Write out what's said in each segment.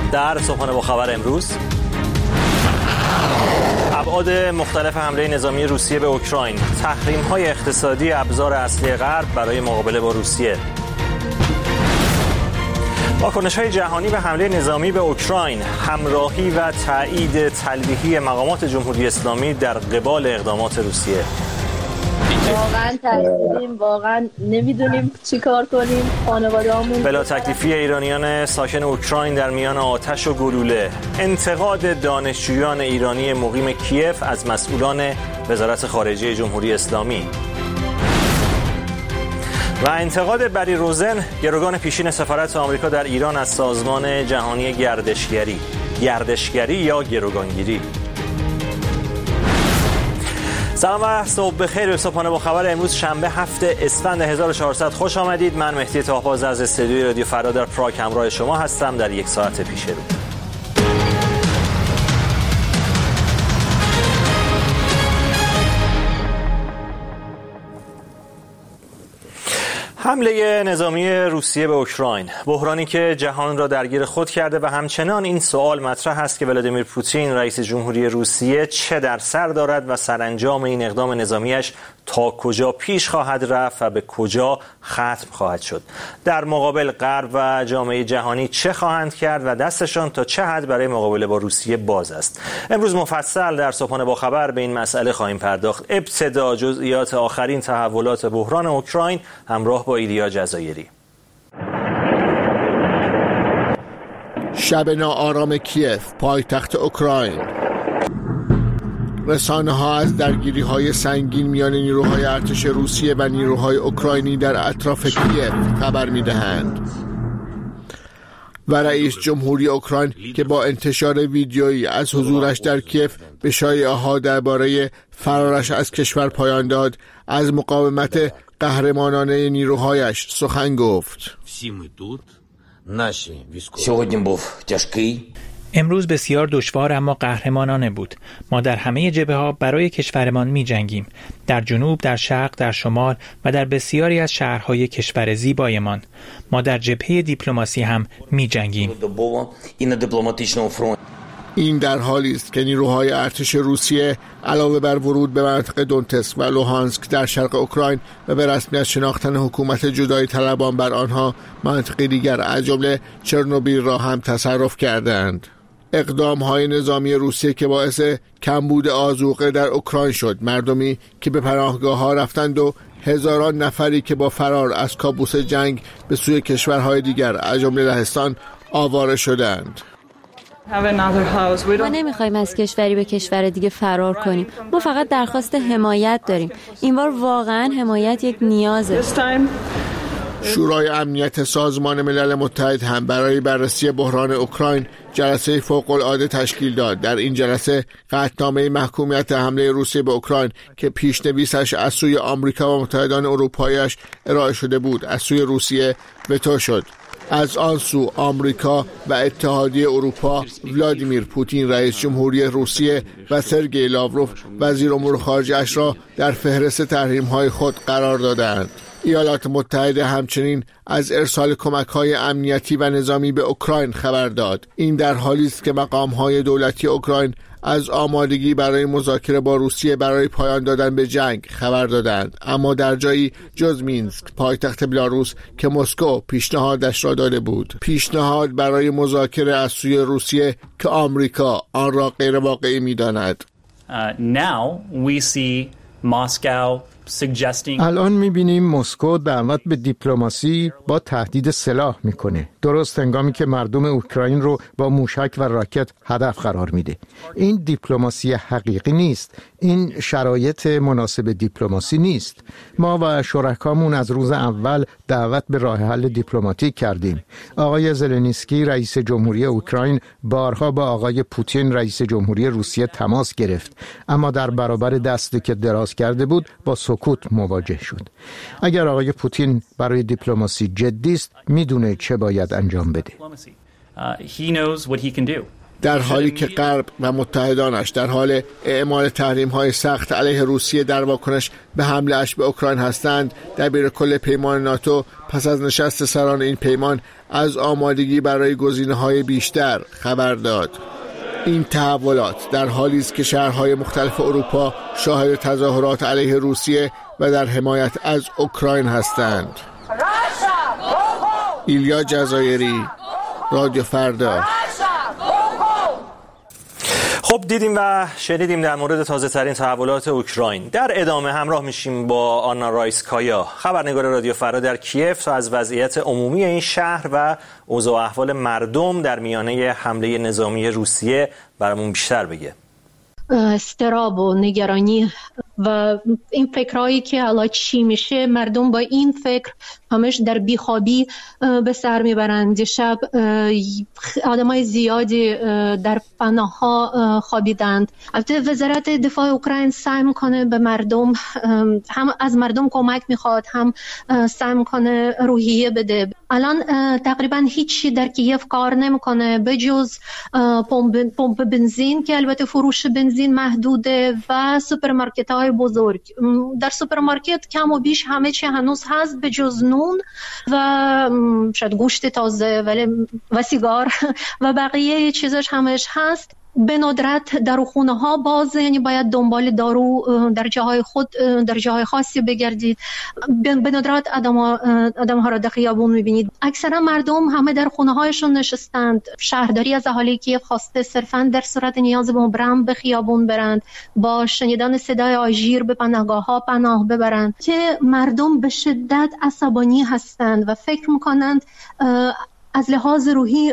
در صبحانه با خبر امروز، ابعاد مختلف حمله نظامی روسیه به اوکراین، تحریم‌های اقتصادی ابزار اصلی غرب برای مقابله با روسیه، واکنش‌های جهانی به حمله نظامی به اوکراین، همراهی و تایید تلویحی مقامات جمهوری اسلامی در قبال اقدامات روسیه. واقعا ترسیدیم، واقعا نمیدونیم چی کار کنیم. خانواده‌هامون بلا تکلیفی ایرانیان ساکن اوکراین در میان آتش و گلوله، انتقاد دانشجویان ایرانی مقیم کیف از مسئولان وزارت خارجه جمهوری اسلامی و انتقاد بری روزن، گروگان پیشین سفارت آمریکا در ایران از سازمان جهانی گردشگری یا گروگانگیری. سلام و صبح بخیر به صبحانه با خبر امروز شنبه 7 اسفند 1400 خوش آمدید. من مهدی طاهباز از استودیوی رادیو فردا در پراگ همراه شما هستم در یک ساعت پیش رو. حمله نظامی روسیه به اوکراین، بحرانی که جهان را درگیر خود کرده و همچنان این سوال مطرح است که ولادیمیر پوتین رئیس جمهوری روسیه چه در سر دارد و سرانجام این اقدام نظامیش تا کجا پیش خواهد رفت و به کجا ختم خواهد شد. در مقابل غرب و جامعه جهانی چه خواهند کرد و دستشان تا چه حد برای مقابله با روسیه باز است. امروز مفصل در صبحانه با خبر به این مسئله خواهیم پرداخت. ابتدا جزئیات آخرین تحولات بحران اوکراین همراه با ایلیا جزایری. شب ناآرام کیف، پایتخت اوکراین. رسانه‌ها از درگیری‌های سنگین میان نیروهای ارتش روسیه و نیروهای اوکراینی در اطراف کیف خبر می‌دهند. و رئیس جمهوری اوکراین که با انتشار ویدیویی از حضورش در کیف به شایعه‌ها درباره فرارش از کشور پایان داد، از مقاومت قهرمانانه نیروهایش سخن گفت. امروز بسیار دشوار اما قهرمانانه بود. ما در همه جبهه‌ها برای کشورمان می‌جنگیم. در جنوب، در شرق، در شمال و در بسیاری از شهرهای کشور زیبایمان. ما در جبهه دیپلماسی هم می‌جنگیم. این در حالی است که نیروهای ارتش روسیه علاوه بر ورود به مناطق دونتسک و لوهانسک در شرق اوکراین و به رسمیت شناختن حکومت جدایی طلبان بر آنها، مناطق دیگر از جمله چرنوبیل را هم تصرف کردند. اقدام‌های نظامی روسیه که باعث کمبود آذوقه در اوکراین شد، مردمی که به پناهگاه‌ها رفتند و هزاران نفری که با فرار از کابوس جنگ به سوی کشورهای دیگر از جمله لهستان آواره شدند. ما نمیخوایم از کشوری به کشور دیگه فرار کنیم. ما فقط درخواست حمایت داریم. این بار واقعا حمایت یک نیازه. شورای امنیت سازمان ملل متحد هم برای بررسی بحران اوکراین جلسه فوق‌العاده تشکیل داد. در این جلسه قطعنامه محکومیت حمله روسیه به اوکراین که پیشنویسش از سوی آمریکا و متحدان اروپایی‌اش ارائه شده بود، از سوی روسیه وتو شد. از آن سو آمریکا و اتحادیه اروپا ولادیمیر پوتین رئیس جمهوری روسیه و سرگئی لاوروف وزیر امور خارجه اش را در فهرست تحریم‌های خود قرار دادند. ایالات متحده همچنین از ارسال کمک‌های امنیتی و نظامی به اوکراین خبر داد. این در حالی است که مقام‌های دولتی اوکراین از آمادگی برای مذاکره با روسیه برای پایان دادن به جنگ خبر دادند، اما در جایی جز مینسک، پایتخت بلاروس، که مسکو پیشنهادش را داده بود. پیشنهاد برای مذاکره از سوی روسیه که آمریکا آن را غیر واقعی می‌داند. Now we see Moscow الان می‌بینیم مسکو دعوت به دیپلماسی با تهدید سلاح میکنه، درست هنگامی که مردم اوکراین رو با موشک و راکت هدف قرار میده. این دیپلماسی حقیقی نیست. این شرایط مناسب دیپلماسی نیست. ما و شرکامون از روز اول دعوت به راه حل دیپلماتیک کردیم. آقای زلنسکی رئیس جمهوری اوکراین بارها با آقای پوتین رئیس جمهوری روسیه تماس گرفت، اما در برابر دستی که دراز کرده بود با سکوت مواجه شد. اگر آقای پوتین برای دیپلماسی جدی است، میدونه چه باید انجام بده. He knows what he can do. در حالی که غرب و متحدانش در حال اعمال تحریم‌های سخت علیه روسیه در واکنش به حمله‌اش به اوکراین هستند، دبیر کل پیمان ناتو پس از نشست سران این پیمان از آمادگی برای گزینه‌های بیشتر خبر داد. این تحولات در حالی است که شهرهای مختلف اروپا شاهد تظاهرات علیه روسیه و در حمایت از اوکراین هستند. ایلیا جزایری، رادیو فردا. خب دیدیم و شنیدیم در مورد تازه ترین تحولات اوکراین. در ادامه همراه میشیم با آنا رایسکایا، خبرنگار رادیو فردا در کیف، تا از وضعیت عمومی این شهر و اوضاع و احوال مردم در میانه حمله نظامی روسیه برامون بیشتر بگه. استراب و نگرانی و این فکرهایی که حالا چی میشه، مردم با این فکر همش در بیخوابی به سر میبرند. شب آدمای زیادی در پناه‌ها خوابیدند. البته وزارت دفاع اوکراین سعی میکنه به مردم، هم از مردم کمک میخواد، هم سعی میکنه روحیه بده. الان تقریبا هیچی در کیف کار نمیکنه به جز پمپ بنزین که البته فروش بنزین محدوده و سوپرمارکت‌های بزرگ. در سوپرمارکت کم و بیش همه چی هنوز هست به جز نون و شاید گوشت تازه و سیگار و بقیه چیزاش همش هست. به ندرت داروخانه‌ها بازه، یعنی باید دنبال دارو در جاهای خاصی بگردید. به ندرت آدم‌ها را در خیابون می‌بینید. اکثرا مردم همه در خونه‌هایشون نشستند. شهرداری از اهالی کیف خواسته صرفاً در صورت نیاز به مبرم به خیابون برند، با شنیدن صدای آژیر به پناهگاه‌ها پناه ببرند، که مردم به شدت عصبانی هستند و فکر می‌کنند از لحاظ روحی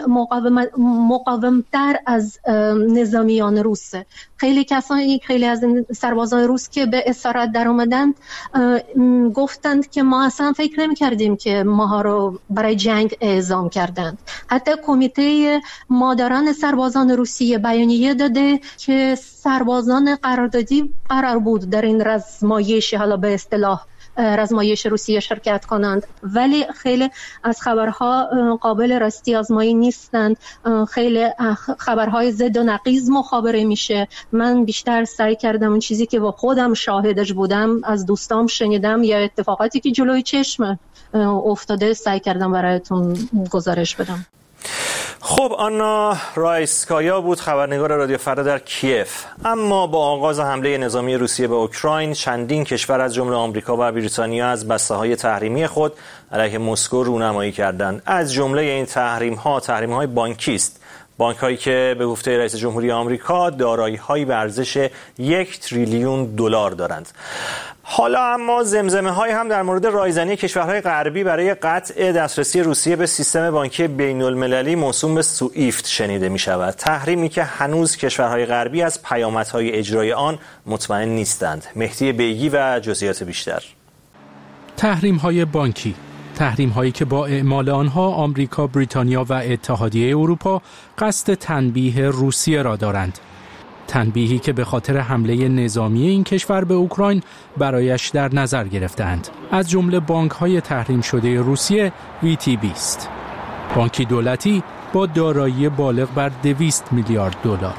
مقاومتر از نظامیان روسه. خیلی از سربازان روس که به اسارت در آمدند گفتند که ما اصلا فکر نمی کردیم که ماها رو برای جنگ اعزام کردند. حتی کمیته مادران سربازان روسیه بیانیه داده که سربازان قراردادی قرار بود در این رزمایش، حالا به اصطلاح رزمایش روسیه شرکت کنند، ولی خیلی از خبرها قابل راستی آزمایی نیستند. خیلی خبرهای ضد و نقیض مخابره میشه. من بیشتر سعی کردم اون چیزی که با خودم شاهدش بودم، از دوستام شنیدم یا اتفاقاتی که جلوی چشم افتاده، سعی کردم برایتون گزارش بدم. خب آنا رایسکایا بود، خبرنگار رادیو فردا در کیف. اما با آغاز حمله نظامی روسیه به اوکراین، چندین کشور از جمله آمریکا و بریتانیا از بسته‌های تحریمی خود علیه مسکو رونمایی کردند. از جمله این تحریم‌های بانکی است. بانک‌هایی که به گفته رئیس جمهوری آمریکا دارایی‌هایی به ارزش 1 تریلیون دلار دارند. حالا اما زمزمه‌های هم در مورد رایزنی کشورهای غربی برای قطع دسترسی روسیه به سیستم بانکی بین‌المللی موسوم به سوئیفت شنیده می‌شود. تحریمی که هنوز کشورهای غربی از پیامدهای اجرای آن مطمئن نیستند. مهدی بیگی و جزئیات بیشتر. تحریم‌های بانکی، تحریم‌هایی که با اعمال آنها آمریکا، بریتانیا و اتحادیه اروپا قصد تنبیه روسیه را دارند. تنبیهی که به خاطر حمله نظامی این کشور به اوکراین برایش در نظر گرفتند. از جمله بانک‌های تحریم شده روسیه VTB است. بانکی دولتی با دارایی بالغ بر 200 میلیارد دلار.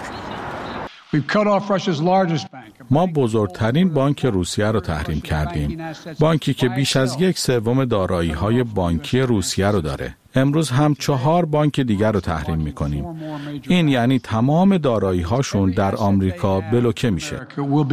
ما بزرگترین بانک روسیه را تحریم کردیم. بانکی که بیش از 1/3 دارایی‌های بانکی روسیه را داره. امروز هم 4 بانک دیگر رو تحریم می‌کنیم. این یعنی تمام دارایی‌هاشون در آمریکا بلوکه میشه.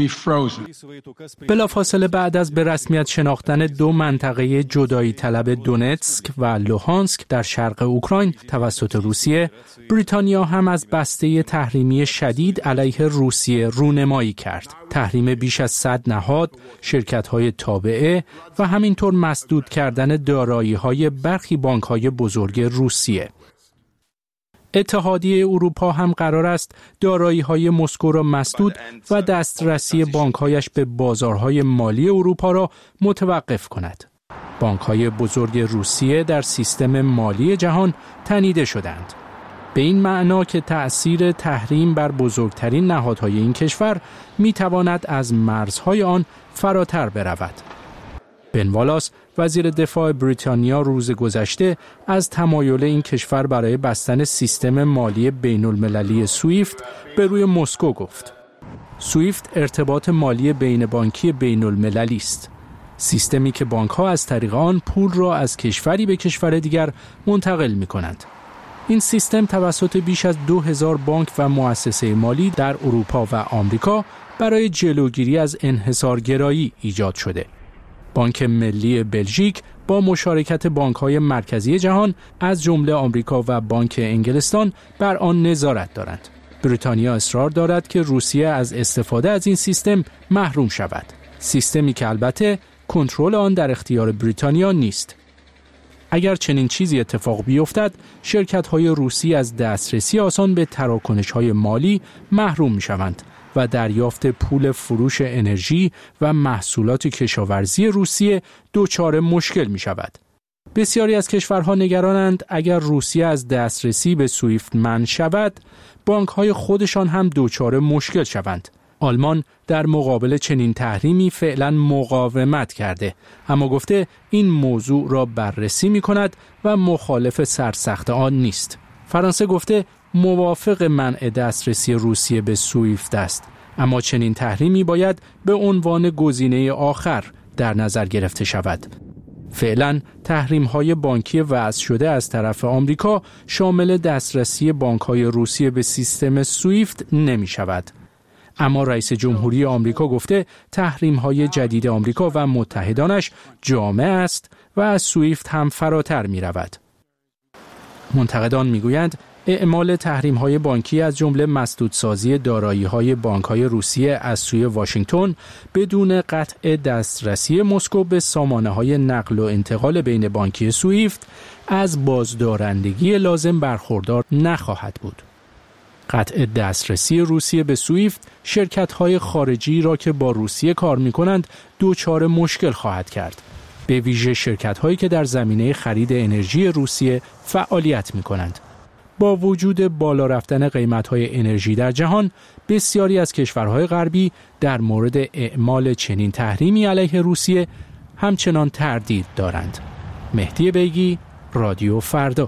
بلافاصله بعد از به رسمیت شناختن 2 منطقه جدایی طلب دونتسک و لوهانسک در شرق اوکراین توسط روسیه، بریتانیا هم از بسته تحریمی شدید علیه روسیه رونمایی کرد. تحریم بیش از 100 نهاد، شرکت‌های تابعه و همینطور مسدود کردن دارایی‌های برخی بانک‌های بزرگ روسیه. اتحادیه اروپا هم قرار است دارایی‌های مسکو را مسدود و دسترسی بانک‌هایش به بازارهای مالی اروپا را متوقف کند. بانک‌های بزرگ روسیه در سیستم مالی جهان تنیده شدند. به این معنا که تأثیر تحریم بر بزرگترین نهادهای این کشور می‌تواند از مرزهای آن فراتر برود. بن والاس، وزیر دفاع بریتانیا روز گذشته از تمایل این کشور برای بستن سیستم مالی بین المللی سویفت به روی مسکو گفت. سویفت ارتباط مالی بین بانکی بین المللی است. سیستمی که بانک‌ها از طریق آن پول را از کشوری به کشور دیگر منتقل می‌کنند. این سیستم توسط بیش از 2000 بانک و مؤسسه مالی در اروپا و آمریکا برای جلوگیری از انحصارگرایی ایجاد شده. بانک ملی بلژیک با مشارکت بانک‌های مرکزی جهان از جمله آمریکا و بانک انگلستان بر آن نظارت دارند. بریتانیا اصرار دارد که روسیه از استفاده از این سیستم محروم شود. سیستمی که البته کنترل آن در اختیار بریتانیا نیست. اگر چنین چیزی اتفاق بیفتد، شرکت‌های روسی از دسترسی آسان به تراکنش‌های مالی محروم می‌شوند و دریافت پول فروش انرژی و محصولات کشاورزی روسیه دچار مشکل می‌شود. بسیاری از کشورها نگرانند اگر روسیه از دسترسی به سویفت منع شود، بانک‌های خودشان هم دچار مشکل شوند. آلمان در مقابل چنین تحریمی فعلا مقاومت کرده، اما گفته این موضوع را بررسی می‌کند و مخالف سرسخت آن نیست. فرانسه گفته موافق منع دسترسی روسیه به سویفت است، اما چنین تحریمی باید به عنوان گزینه آخر در نظر گرفته شود. فعلا تحریم‌های بانکی وضع شده از طرف آمریکا شامل دسترسی بانک‌های روسیه به سیستم سویفت نمی‌شود. اما رئیس جمهوری آمریکا گفته تحریم‌های جدید آمریکا و متحدانش جامع است و از سویفت هم فراتر می‌رود. منتقدان می‌گویند اعمال تحریم‌های بانکی از جمله مسدودسازی دارایی‌های بانک‌های روسیه از سوی واشنگتن بدون قطع دسترسی مسکو به سامانه‌های نقل و انتقال بین بانکی سویفت از بازدارندگی لازم برخوردار نخواهد بود. قطع دسترسی روسیه به سویفت شرکت‌های خارجی را که با روسیه کار می‌کنند دچار مشکل خواهد کرد، به ویژه شرکت‌هایی که در زمینه خرید انرژی روسیه فعالیت می‌کنند. با وجود بالا رفتن قیمت‌های انرژی در جهان، بسیاری از کشورهای غربی در مورد اعمال چنین تحریمی علیه روسیه همچنان تردید دارند. مهدی بیگی، رادیو فردا.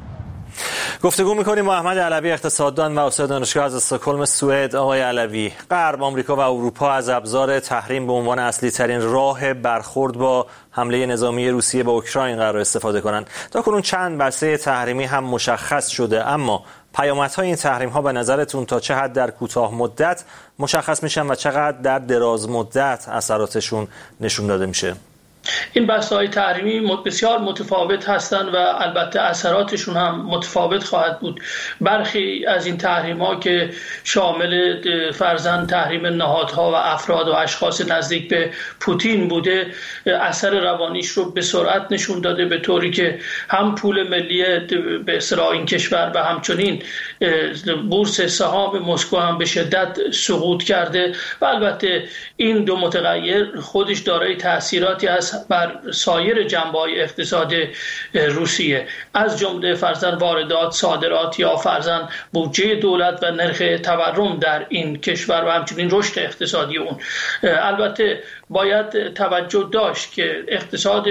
گفتگو می‌کنیم با احمد علوی، اقتصاددان و استاد دانشگاه از استکهلم سوئد. آقای علوی، غرب، آمریکا و اروپا از ابزار تحریم به عنوان اصلی ترین راه برخورد با حمله نظامی روسیه به اوکراین قرار استفاده کنند. تاکنون چند بسته تحریمی هم مشخص شده، اما پیامدهای این تحریم‌ها به نظرتون تا چه حد در کوتاه مدت مشخص میشن و چقدر در دراز مدت اثراتشون نشون داده میشه؟ این بحث‌های تحریمی بسیار متفاوت هستند و البته اثراتشون هم متفاوت خواهد بود. برخی از این تحریم‌ها که شامل فرضاً تحریم نهادها و افراد و اشخاص نزدیک به پوتین بوده، اثر روانیش رو به سرعت نشون داده، به طوری که هم پول ملی به اصطلاح این کشور و همچنین بورس سهام مسکو هم به شدت سقوط کرده و البته این دو متغیر خودش دارای تأثیراتی است بر سایر جنبه‌های اقتصاد روسیه، از جمله فرضاً واردات، صادرات یا فرضاً بودجه دولت و نرخ تورم در این کشور و همچنین رشد اقتصادی اون. البته باید توجه داشت که اقتصاد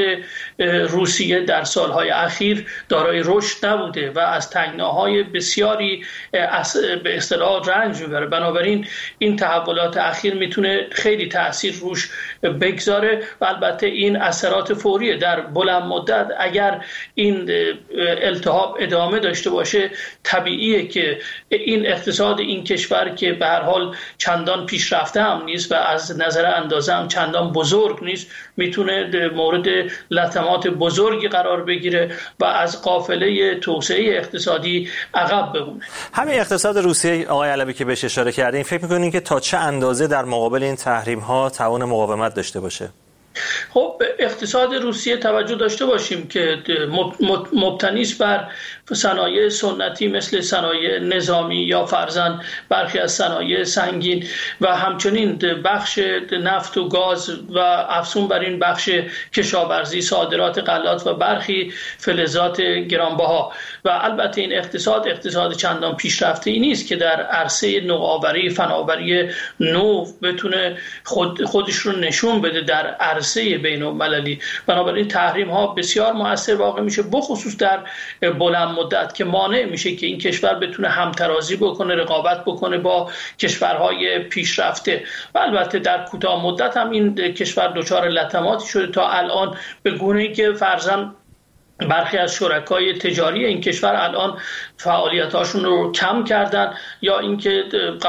روسیه در سالهای اخیر دارای رشد نبوده و از تنگناهای بسیاری به اصطلاح رنج میبره. بنابراین این تحولات اخیر میتونه خیلی تأثیر روش بگذاره و البته این اثرات فوریه. در بلند مدت اگر این التهاب ادامه داشته باشه، طبیعیه که این اقتصاد این کشور که به هر حال چندان پیشرفته هم نیست و از نظر اندازه هم چندان بزرگ نیست، میتونه مورد لطمات بزرگی قرار بگیره و از قافله توسعه اقتصادی عقب بمونه. همین اقتصاد روسیه آقای علوی که بهش اشاره کردین، فکر می‌کنین که تا چه اندازه در مقابل این تحریم‌ها توان مقاومت داشته باشه؟ خب اقتصاد روسیه توجه داشته باشیم که مبتنی است بر صنایع سنتی مثل صنایع نظامی یا فرضاً برخی از صنایع سنگین و همچنین بخش نفت و گاز و افزون بر این بخش کشاورزی، صادرات غلات و برخی فلزات گرانبها. و البته این اقتصاد چندان پیشرفته ای نیست که در عرصه نوآوری، فناوری نو بتونه خودش رو نشون بده در عرصه بین‌المللی. بنابراین تحریم ها بسیار مؤثر واقع میشه، بخصوص در بلند مدت، که مانع میشه که این کشور بتونه همترازی بکنه، رقابت بکنه با کشورهای پیشرفته. و البته در کوتاه مدت هم این کشور دچار لطماتی شده تا الان، به گونه‌ای که فرضاً برخی از شرکای تجاری این کشور الان فعالیتاشون رو کم کردن، یا اینکه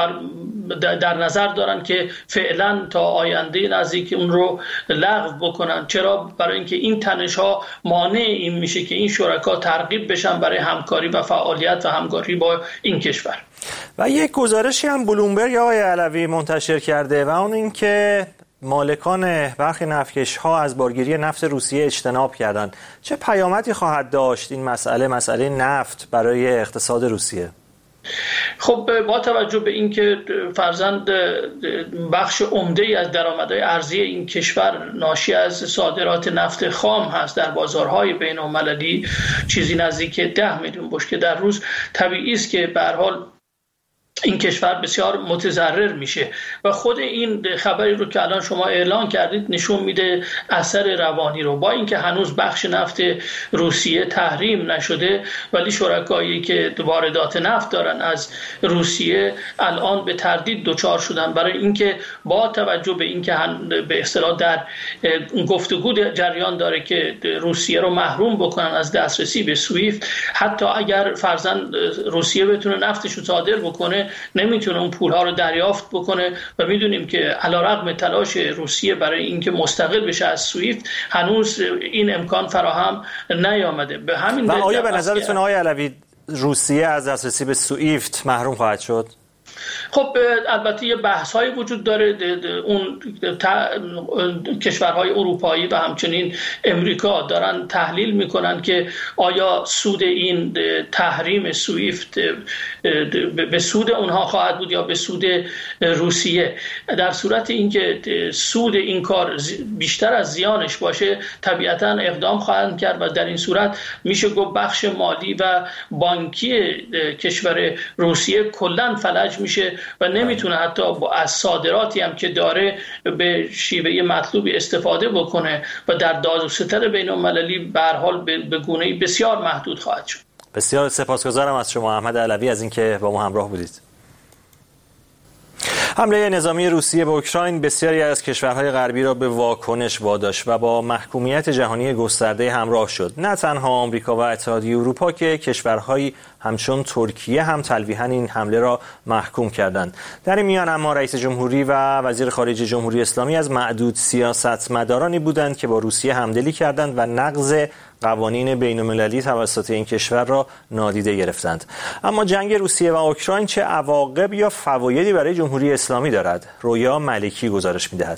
در نظر دارن که فعلا تا آینده نزدیک اون رو لغو بکنن. چرا؟ برای اینکه این تنش‌ها مانع این میشه که این شرکا ترغیب بشن برای همکاری و فعالیت و همکاری با این کشور. و یک گزارشی هم بلومبرگ آقای علوی منتشر کرده و اون این که مالکان برخی نفتکش‌ها از بارگیری نفت روسیه اجتناب کردند. چه پیامدی خواهد داشت این مسئله نفت برای اقتصاد روسیه؟ خب با توجه به اینکه فرضاً بخش عمده‌ای از درآمدهای ارزی این کشور ناشی از صادرات نفت خام هست در بازارهای بین‌المللی، چیزی نزدیک 10 میلیون بشکه در روز، طبیعی است که به هر حال این کشور بسیار متضرر میشه. و خود این خبری رو که الان شما اعلان کردید نشون میده اثر روانی رو. با اینکه هنوز بخش نفت روسیه تحریم نشده، ولی شرکایی که واردات نفت دارن از روسیه الان به تردید دچار شدن، برای اینکه با توجه به اینکه به اصطلاح در گفتگو جریان داره که روسیه رو محروم بکنن از دسترسی به سویفت، حتی اگر فرضاً روسیه بتونه نفتش رو صادر بکنه نمیتونه اون پولها رو دریافت بکنه. و میدونیم که علیرغم تلاش روسیه برای اینکه مستقل بشه از سویفت، هنوز این امکان فراهم نیامده. به همین و آیا به نظرتون آقای علوی روسیه از دسترسی به سویفت محروم خواهد شد؟ خب البته یه بحث‌های وجود داره. اون کشورهای اروپایی و همچنین امریکا دارن تحلیل میکنن که آیا سود این تحریم سویفت به سود اونها خواهد بود یا به سود روسیه. در صورت اینکه سود این کار بیشتر از زیانش باشه، طبیعتاً اقدام خواهند کرد و در این صورت میشه گفت بخش مالی و بانکی کشور روسیه کلاً فلج میشه و نمیتونه حتی از صادراتی هم که داره به شیوه مطلوبی استفاده بکنه و در داد و ستد بین‌المللی به هر حال به گونه‌ای بسیار محدود خواهد شد. بسیار سپاسگزارم از شما احمد علوی از اینکه با ما همراه بودید. حمله نظامی روسیه به اوکراین بسیاری از کشورهای غربی را به واکنش واداشت و با محکومیت جهانی گسترده همراه شد. نه تنها آمریکا و اتحادیه اروپا که کشورهایی همچون ترکیه هم تلویحاً این حمله را محکوم کردند. در این میان اما رئیس جمهوری و وزیر خارجه جمهوری اسلامی از معدود سیاستمدارانی بودند که با روسیه همدلی کردند و نقض قوانین بین‌المللی توسط این کشور را نادیده گرفتند. اما جنگ روسیه و اوکراین چه عواقب یا فوایدی برای جمهوری اسلامی دارد؟ رویا ملکی گزارش می‌دهد.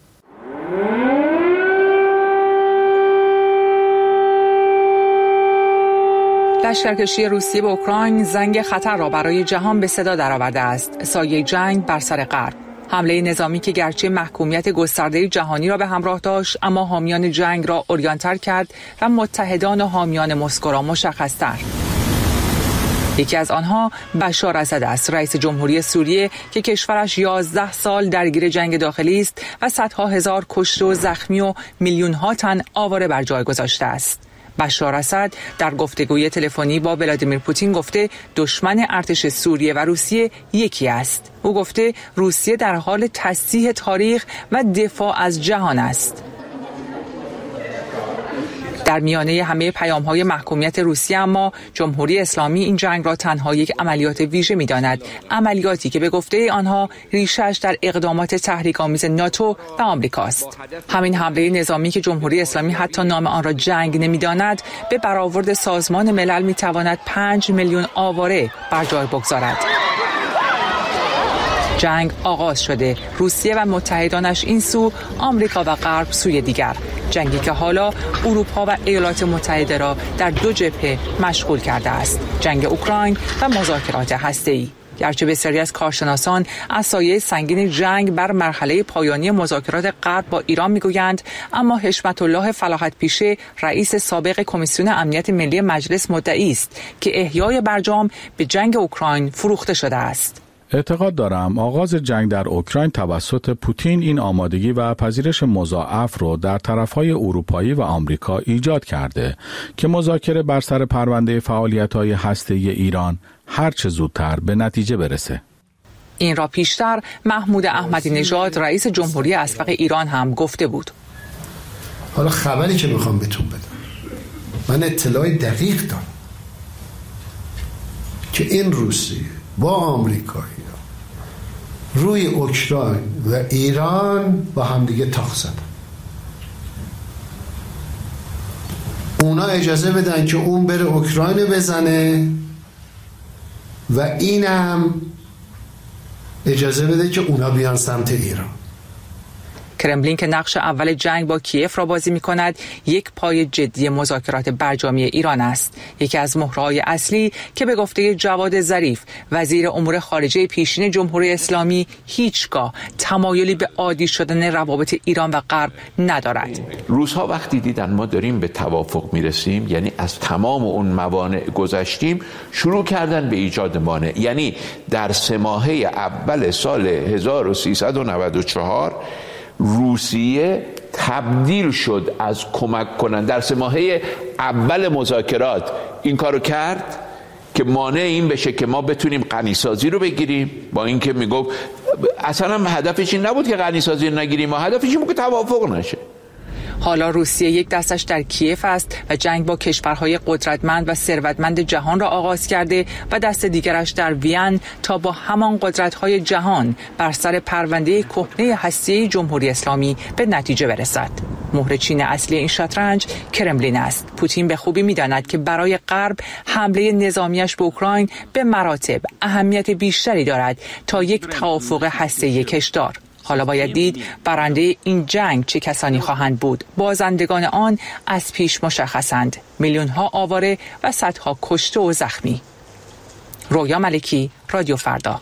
لشکرکشی روسیه به اوکراین زنگ خطر را برای جهان به صدا درآورده است. سایه جنگ بر سر غرب. حمله نظامی که گرچه محکومیت گسترده جهانی را به همراه داشت، اما حامیان جنگ را عریان‌تر کرد و متحدان و حامیان مسکو را مشخص‌تر. یکی از آنها بشار اسد است، رئیس جمهوری سوریه که کشورش 11 سال درگیر جنگ داخلی است و صدها هزار کشته و زخمی و میلیون‌ها تن آواره بر جای گذاشته است. بشار اسد در گفتگوی تلفنی با ولادیمیر پوتین گفته دشمن ارتش سوریه و روسیه یکی است. او گفته روسیه در حال تصحیح تاریخ و دفاع از جهان است. در میانه همه پیام‌های محکومیت روسیه اما جمهوری اسلامی این جنگ را تنها یک عملیات ویژه می‌داند، عملیاتی که به گفته آنها ریشه‌اش در اقدامات تحریک‌آمیز ناتو و آمریکاست. همین حمله نظامی که جمهوری اسلامی حتی نام آن را جنگ نمی‌داند، به برآورد سازمان ملل می‌تواند 5 میلیون آواره بر جای بگذارد. جنگ آغاز شده، روسیه و متحدانش این سو، آمریکا و غرب سوی دیگر. جنگی که حالا اروپا و ایالات متحده را در دو جبهه مشغول کرده است، جنگ اوکراین و مذاکرات هسته‌ای. گرچه بسیاری از کارشناسان از سایه سنگین جنگ بر مرحله پایانی مذاکرات غرب با ایران میگویند، اما حشمت الله فلاحت پیشه، رئیس سابق کمیسیون امنیت ملی مجلس، مدعی است که احیای برجام به جنگ اوکراین فروخته شده است. اعتقاد دارم آغاز جنگ در اوکراین توسط پوتین این آمادگی و پذیرش مضاعف رو در طرفهای اروپایی و آمریکا ایجاد کرده که مذاکره بر سر پرونده فعالیت‌های هسته‌ای ایران هر چه زودتر به نتیجه برسه. این را پیشتر محمود احمدی نژاد رئیس جمهوری اسبق ایران هم گفته بود. حالا خبری که میخوام بهتون بدم، من اطلاع دقیق دارم که این روسیه با آمریکایی روی اوکراین و ایران با همدیگه تاخ زدن. اونا اجازه بدن که اون بره اوکراین بزنه و اینم اجازه بده که اونا بیان سمت ایران. کرملین که نقش اول جنگ با کیف را بازی می کند، یک پای جدی مذاکرات برجامی ایران است. یکی از مهره‌های اصلی که به گفته جواد ظریف وزیر امور خارجه پیشین جمهوری اسلامی هیچگاه تمایلی به عادی شدن روابط ایران و غرب ندارد. روس‌ها وقتی دیدن ما داریم به توافق میرسیم، یعنی از تمام اون موانع گذشتیم، شروع کردن به ایجاد مانع. یعنی در 3 ماهه اول سال 1394 روسیه تبدیل شد از کمک کننده، در 3 ماهه اول مذاکرات این کارو کرد که مانع این بشه که ما بتونیم غنیسازی رو بگیریم، با اینکه میگفت اصلا هدفش این نبود که غنیسازی رو نگیریم، ما هدفش این بود که توافق نشه. حالا روسیه یک دستش در کیف است و جنگ با کشورهای قدرتمند و ثروتمند جهان را آغاز کرده و دست دیگرش در وین تا با همان قدرت‌های جهان بر سر پرونده کهنه هسته‌ای جمهوری اسلامی به نتیجه برسد. مهر چین اصلی این شطرنج کرملین است. پوتین به خوبی می‌داند که برای غرب حمله نظامیش به اوکراین به مراتب اهمیت بیشتری دارد تا یک توافق هسته‌ای کشدار. حالا باید دید برنده این جنگ چه کسانی خواهند بود. بازندگان آن از پیش مشخصند: میلیون‌ها آواره و صدها کشته و زخمی. رویا ملکی، رادیو فردا.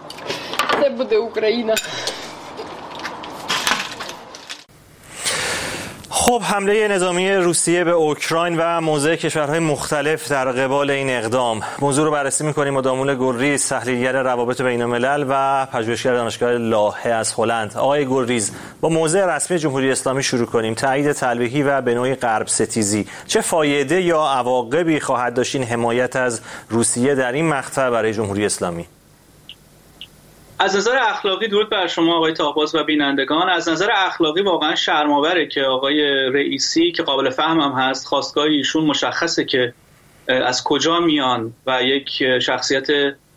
خب، حمله نظامی روسیه به اوکراین و موضع کشورهای مختلف در قبال این اقدام، موضوع رو بررسی می‌کنیم با دامول گلریز، تحلیلگر روابط بین‌الملل و پژوهشگر دانشگاه لاهه از هلند. آقای گلریز، با موضع رسمی جمهوری اسلامی شروع کنیم. تایید تلویحی و به نوعی غرب ستیزی چه فایده یا عواقبی خواهد داشت این حمایت از روسیه در این مقطع برای جمهوری اسلامی؟ از نظر اخلاقی، درود بر شما آقای طاهباز و بینندگان، از نظر اخلاقی واقعا شرم‌آوره که آقای رئیسی که قابل فهمم هست، خواستگاه ایشون مشخصه که از کجا میان و یک شخصیت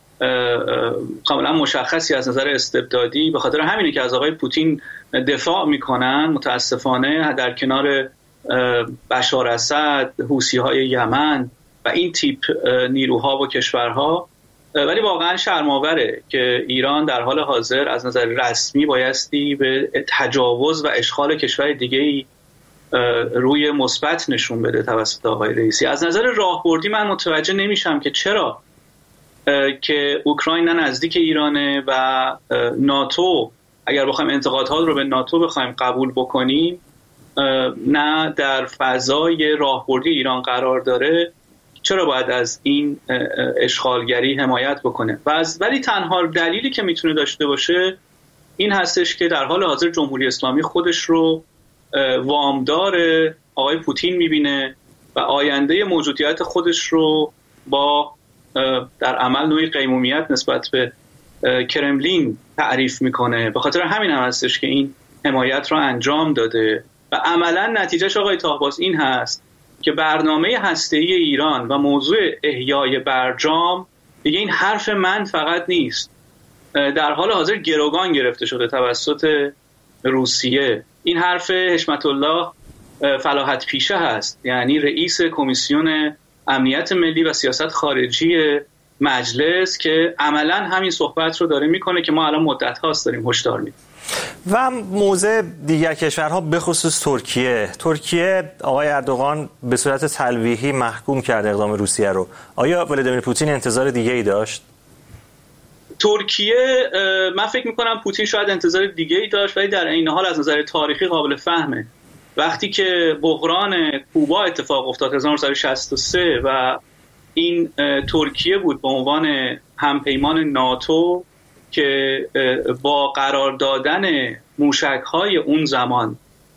کاملا مشخصی از نظر استبدادی، به خاطر همینه که از آقای پوتین دفاع میکنن متاسفانه در کنار بشار اسد، حوثی‌های یمن و این تیپ نیروها و کشورها. ولی واقعا شرم‌آوره که ایران در حال حاضر از نظر رسمی بایستی به تجاوز و اشغال کشور دیگه‌ای روی مثبت نشون بده توسط آقای رئیسی. از نظر راهبردی من متوجه نمیشم که چرا که اوکراین نه نزدیک ایرانه و ناتو، اگر بخوایم انتقادها رو به ناتو بخوایم قبول بکنیم، نه در فضای راهبردی ایران قرار داره، چرا باید از این اشغالگری حمایت بکنه؟ ولی تنها دلیلی که میتونه داشته باشه این هستش که در حال حاضر جمهوری اسلامی خودش رو وامدار آقای پوتین میبینه و آینده موجودیت خودش رو با در عمل نوعی قیمومیت نسبت به کرملین تعریف میکنه. به خاطر همین هم هستش که این حمایت رو انجام داده و عملا نتیجهش آقای طاهباز این هست که برنامه هسته‌ای ایران و موضوع احیای برجام دیگه این حرف من فقط نیست، در حال حاضر گروگان گرفته شده توسط روسیه. این حرف حشمت الله فلاحت پیشه هست، یعنی رئیس کمیسیون امنیت ملی و سیاست خارجی مجلس، که عملا همین صحبت رو داره میکنه که ما الان مدت هاست داریم هشدار میدیم. و موضع دیگر کشورها به خصوص ترکیه آقای اردوغان به صورت تلویحی محکوم کرد اقدام روسیه رو. آیا ولادیمیر پوتین انتظار دیگه ای داشت؟ ترکیه، من فکر میکنم پوتین شاید انتظار دیگه ای داشت، ولی در این حال از نظر تاریخی قابل فهمه. وقتی که بحران کوبا اتفاق افتاد 1963 و این ترکیه بود به عنوان همپیمان ناتو که با قرار دادن موشک‌های اون زمان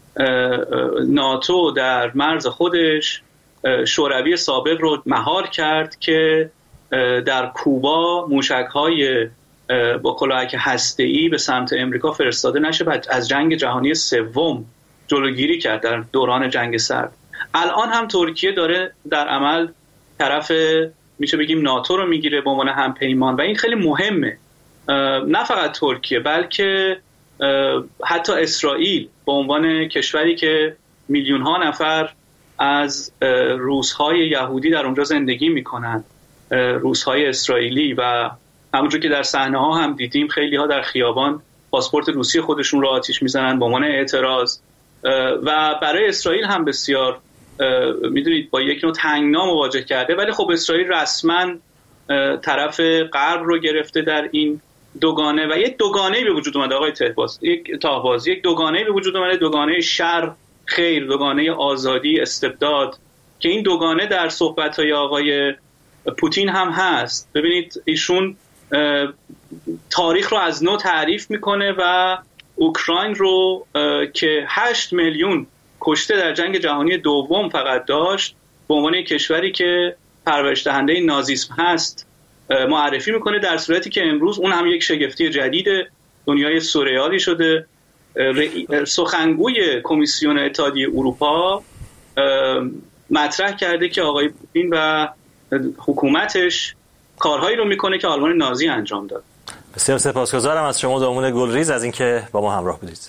ناتو در مرز خودش شوروی سابق رو مهار کرد که در کوبا موشک‌های با کلاهک هسته‌ای به سمت امریکا فرستاده نشه و از جنگ جهانی سوم جلوگیری کرد در دوران جنگ سرد. الان هم ترکیه داره در عمل طرف میشه بگیم ناتو رو میگیره به عنوان همپیمان و این خیلی مهمه. نه فقط ترکیه بلکه حتی اسرائیل به عنوان کشوری که میلیون ها نفر از روس‌های یهودی در اونجا زندگی میکنن، روس‌های اسرائیلی، و همونجور که در صحنه‌ها هم دیدیم خیلی ها در خیابان پاسپورت روسی خودشون رو آتیش میزنن به عنوان اعتراض و برای اسرائیل هم بسیار میدونید با یک نوع تنگنا مواجه کرده، ولی خب اسرائیل رسما طرف غرب رو گرفته در این دوگانه و یک دوگانه به وجود اومده آقای طاهباز، یک دوگانه به وجود اومده، دوگانه شر خیر، دوگانه آزادی استبداد، که این دوگانه در صحبت‌های آقای پوتین هم هست. ببینید ایشون تاریخ رو از نو تعریف میکنه و اوکراین رو که 8 میلیون کشته در جنگ جهانی دوم فقط داشت به عنوان کشوری که پرورش دهنده نازیسم هست معرفی میکنه، در صورتی که امروز اون هم یک شگفتی جدید دنیای سورئالی شده. سخنگوی کمیسیون اتحادیه اروپا مطرح کرده که آقای پوتین و حکومتش کارهایی رو میکنه که آلمان نازی انجام داد. بسیار سپاسگزارم از شما دامون گلریز از اینکه با ما همراه بودید.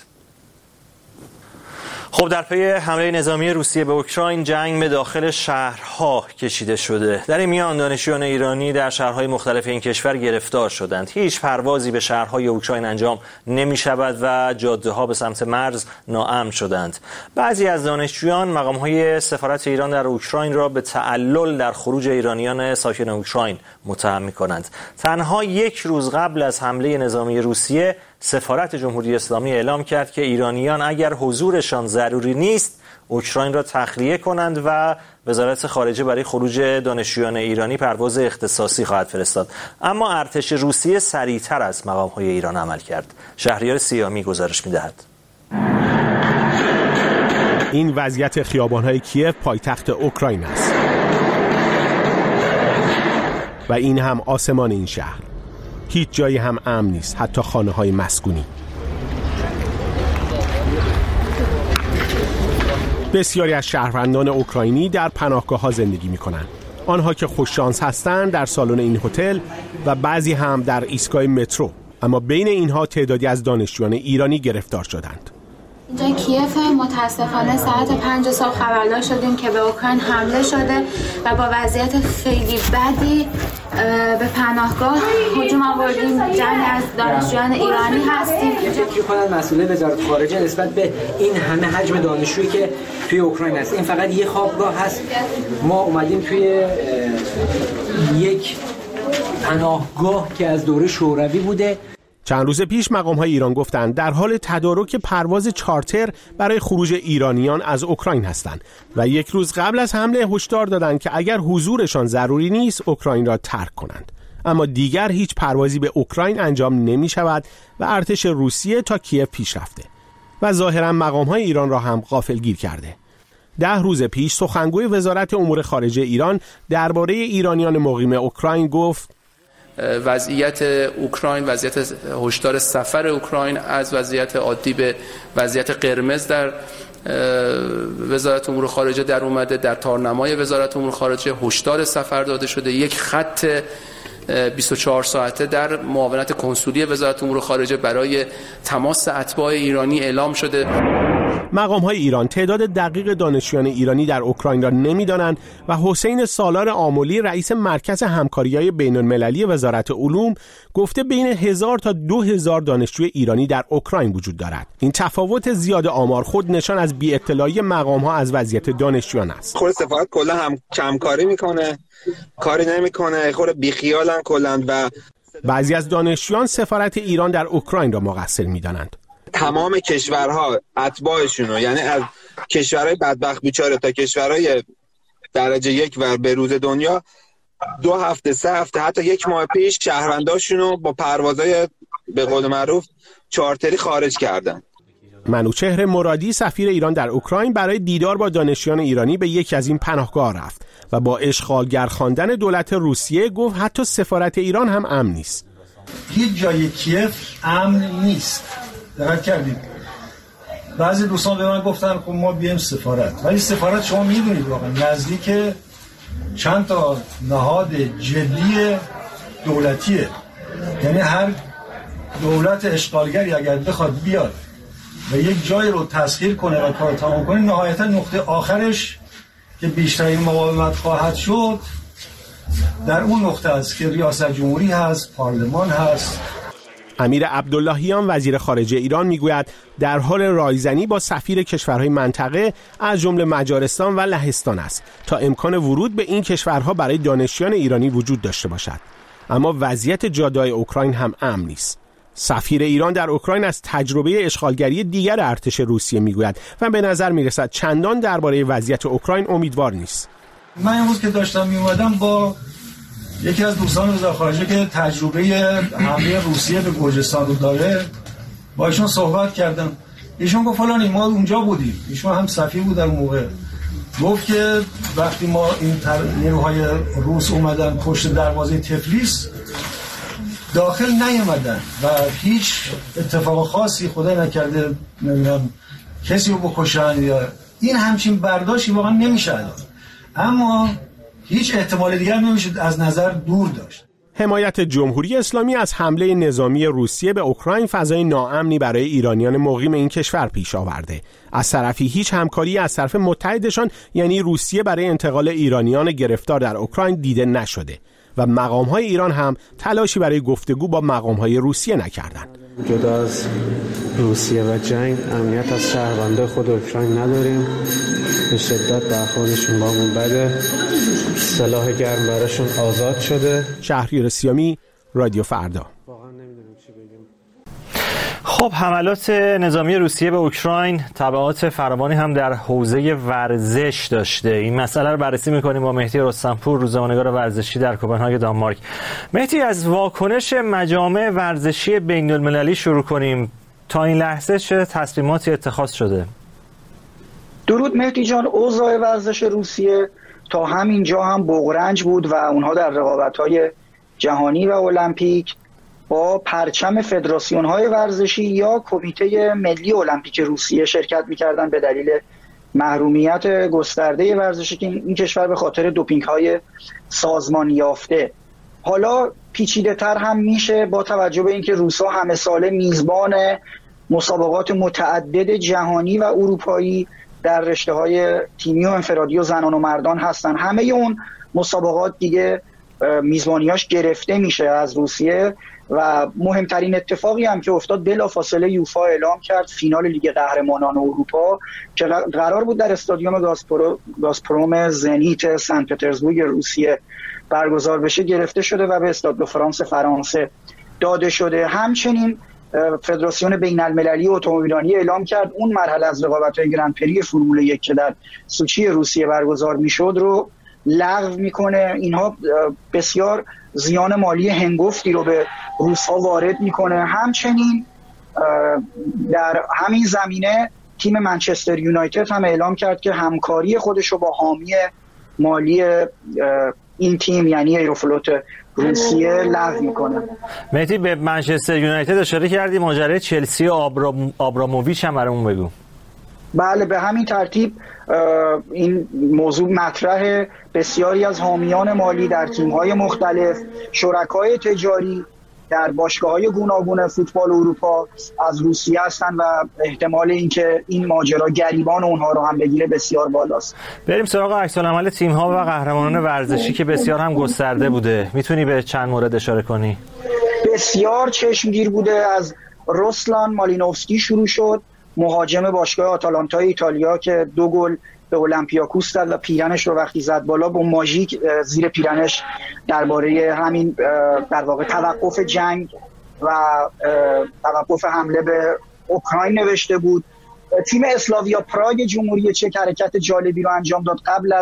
خب در پی حمله نظامی روسیه به اوکراین جنگ به داخل شهرها کشیده شده. در این میان دانشجویان ایرانی در شهرهای مختلف این کشور گرفتار شدند. هیچ پروازی به شهرهای اوکراین انجام نمی شود و جاده‌ها به سمت مرز ناامن شدند. بعضی از دانشجویان مقام‌های سفارت ایران در اوکراین را به تعلل در خروج ایرانیان ساکن اوکراین متهم می‌کنند. تنها یک روز قبل از حمله نظامی روسیه سفارت جمهوری اسلامی اعلام کرد که ایرانیان اگر حضورشان ضروری نیست اوکراین را تخلیه کنند و وزارت خارجه برای خروج دانشجویان ایرانی پرواز اختصاصی خواهد فرستاد. اما ارتش روسیه سریعتر از مقام‌های ایران عمل کرد. شهریار سیامی گزارش می‌دهد. این وضعیت خیابان‌های کیف پایتخت اوکراین است و این هم آسمان این شهر. هیچ جایی هم امن نیست، حتی خانه‌های مسکونی. بسیاری از شهروندان اوکراینی در پناهگاه‌ها زندگی می‌کنند. آنها که خوششانس هستند در سالن این هتل و بعضی هم در ایستگاه مترو، اما بین اینها تعدادی از دانشجویان ایرانی گرفتار شدند. اینجا کیف متاسفانه ساعت 5 صبح خبردار شدیم که به اوکراین حمله شده و با وضعیت خیلی بدی به پناهگاه هجوم آوردیم. جمعی از دانشجویان ایرانی هستیم. فکر کنم مسئول وزارت خارجه نسبت به این همه حجم دانشجویی که توی اوکراین هست، این فقط یه خوابگاه هست. ما اومدیم توی یک پناهگاه که از دوره شوروی بوده. چند روز پیش مقام‌های ایران گفتند در حال تدارک پرواز چارتر برای خروج ایرانیان از اوکراین هستند و یک روز قبل از حمله هشدار دادند که اگر حضورشان ضروری نیست اوکراین را ترک کنند. اما دیگر هیچ پروازی به اوکراین انجام نمی شود و ارتش روسیه تا کیف پیش رفته و ظاهراً مقام‌های ایران را هم غافلگیر کرده. 10 روز پیش سخنگوی وزارت امور خارجه ایران درباره ایرانیان مقیم اوکراین گفت وضعیت اوکراین، وضعیت هشدار سفر اوکراین از وضعیت عادی به وضعیت قرمز در وزارت امور خارجه در اومده. در تارنمای وزارت امور خارجه هشدار سفر داده شده. یک خط 24 ساعته در معاونت کنسولی وزارت امور خارجه برای تماس اتباع ایرانی اعلام شده. مقام‌های ایران تعداد دقیق دانشجویان ایرانی در اوکراین را نمی‌دانند و حسین سالار آملی رئیس مرکز همکاری‌های بین‌المللی وزارت علوم گفته بین 1000 تا 2000 دانشجوی ایرانی در اوکراین وجود دارد. این تفاوت زیاد آمار خود نشان از بی‌اطلاعی مقام‌ها از وضعیت دانشجویان است. خود سفارت کلا هم کمکاری می‌کنه، کاری نمی‌کنه، خود بیخیالن کلا و بعضی از دانشجویان سفارت ایران در اوکراین را مقصر می‌دانند. تمام کشورها اتباعشونو، یعنی از کشورهای بدبخت بیچاره تا کشورهای درجه 1 و به روز دنیا 2 هفته 3 هفته حتی 1 ماه پیش شهرونداشونو با پروازهای به قول معروف چارتری خارج کردن. منوچهر مرادی سفیر ایران در اوکراین برای دیدار با دانشیان ایرانی به یکی از این پناهگاه رفت و با اشغالگر خواندن دولت روسیه گفت حتی سفارت ایران هم امن نیست. هیچ جای کیف امن نیست. دقت کردید؟ بعضی دوستان به من گفتن که ما بیایم سفارت، ولی سفارت شما میدونید واقعا نزدیک چند تا نهاد جدی دولتیه، یعنی هر دولت اشغالگری اگر بخواد بیاد و یک جای رو تسخیر کنه و کار تمام کنه، نهایتا نقطه آخرش که بیشترین مقاومت خواهد شد در اون نقطه است که ریاست جمهوری هست، پارلمان هست. امیر عبداللهیان وزیر خارجه ایران میگوید در حال رایزنی با سفیر کشورهای منطقه از جمله مجارستان و لهستان است تا امکان ورود به این کشورها برای دانشیان ایرانی وجود داشته باشد. اما وضعیت جاده‌های اوکراین هم امن نیست. سفیر ایران در اوکراین از تجربه اشغالگری دیگر ارتش روسیه میگوید و به نظر میرسد چندان درباره وضعیت اوکراین امیدوار نیست. من امروز که داشتم میومدم با یکی از دوستان وزارت خارجه که تجربه حمله روسیه به گرجستان رو داره با ایشون صحبت کردم. ایشون گفت فلانی ما اونجا بودیم، ایشون هم سفیر بود در اون موقع، گفت که وقتی ما این نیروهای روس اومدن پشت دروازه تفلیس داخل نیامدن و هیچ اتفاق خاصی خدای نکرده نمیدونم کسی رو بکشن یا این همچین برداشتی واقعا نمیشه الان، اما هیچ احتمال دیگر نمیشه از نظر دور داشت. حمایت جمهوری اسلامی از حمله نظامی روسیه به اوکراین فضای ناامنی برای ایرانیان مقیم این کشور پیش آورده. از طرفی هیچ همکاری از طرف متحدشان یعنی روسیه برای انتقال ایرانیان گرفتار در اوکراین دیده نشده و مقام‌های ایران هم تلاشی برای گفتگو با مقام‌های روسیه نکردند. جدا از روسیه و جنگ امنیت از شهروندان خود اوکراین نداریم، به شدت برخوردشون با همون بده، سلاح گرم براشون آزاد شده. شهریار سیامی، رادیو فردا. خب حملات نظامی روسیه به اوکراین تبعات فراوانی هم در حوزه ورزش داشته. این مسئله رو بررسی می‌کنیم با مهدی رستمپور، روزنامه‌نگار ورزشی در کوپنهاگ دانمارک. مهدی، از واکنش مجامع ورزشی بین‌المللی شروع کنیم. تا این لحظه چه تصمیماتی اتخاذ شده؟ درود مهدی جان. اوضاع ورزش روسیه تا همینجا هم بغرنج بود و اونها در رقابت‌های جهانی و المپیک با پرچم فدراسیون‌های ورزشی یا کمیته ملی المپیک روسیه شرکت می‌کردند به دلیل محرومیت گسترده ورزشی که این کشور به خاطر دوپینگ‌های سازمان یافته. حالا پیچیده‌تر هم میشه با توجه به اینکه روس‌ها همه ساله میزبان مسابقات متعدد جهانی و اروپایی در رشته‌های تیمی و انفرادی و زنان و مردان هستن. همه اون مسابقات دیگه میزبانیاش گرفته میشه از روسیه و مهمترین اتفاقی هم که افتاد بلافاصله یوفا اعلام کرد فینال لیگ قهرمانان اروپا که قرار بود در استادیوم گازپروم زنیت سن پترزبورگ روسیه برگزار بشه گرفته شده و به استاد دو فرانس فرانسه داده شده. همچنین فدراسیون بین المللی اتومبیلرانی اعلام کرد اون مرحله از رقابت‌های گرندپری فرمول 1 که در سوچی روسیه برگزار میشد رو لغو میکنه. اینها بسیار زیان مالی هنگفتی رو به روس‌ها وارد میکنه. همچنین در همین زمینه تیم منچستر یونایتد هم اعلام کرد که همکاری خودش رو با حامی مالی این تیم یعنی ایروفلوت روسیه لغو میکنه. مهدی، به منچستر یونایتد اشاره کردی، ماجرای چلسی و آبراموویچ هم برامون بگو. بله، به همین ترتیب این موضوع مطرح. بسیاری از حامیان مالی در تیم‌های مختلف، شرکای تجاری در باشگاه‌های گوناگون فوتبال اروپا از روسیه هستند و احتمال اینکه این ماجرا گریبان اونها رو هم بگیره بسیار بالاست. بریم سراغ عکس‌العمل تیم‌ها و قهرمانان ورزشی که بسیار هم گسترده بوده. میتونی به چند مورد اشاره کنی؟ بسیار چشمگیر بوده. از روسلان مالینوفسکی شروع شد، مهاجم باشگاه آتالانتا ایتالیا که 2 گل به اولمپیاکوس زد و پیرنش رو وقتی زد بالا با ماژیک زیر پیرنش درباره همین در واقع توقف جنگ و توقف حمله به اوکراین نوشته بود. تیم اسلاویا پراگ جمهوری چک حرکت جالبی رو انجام داد. قبل از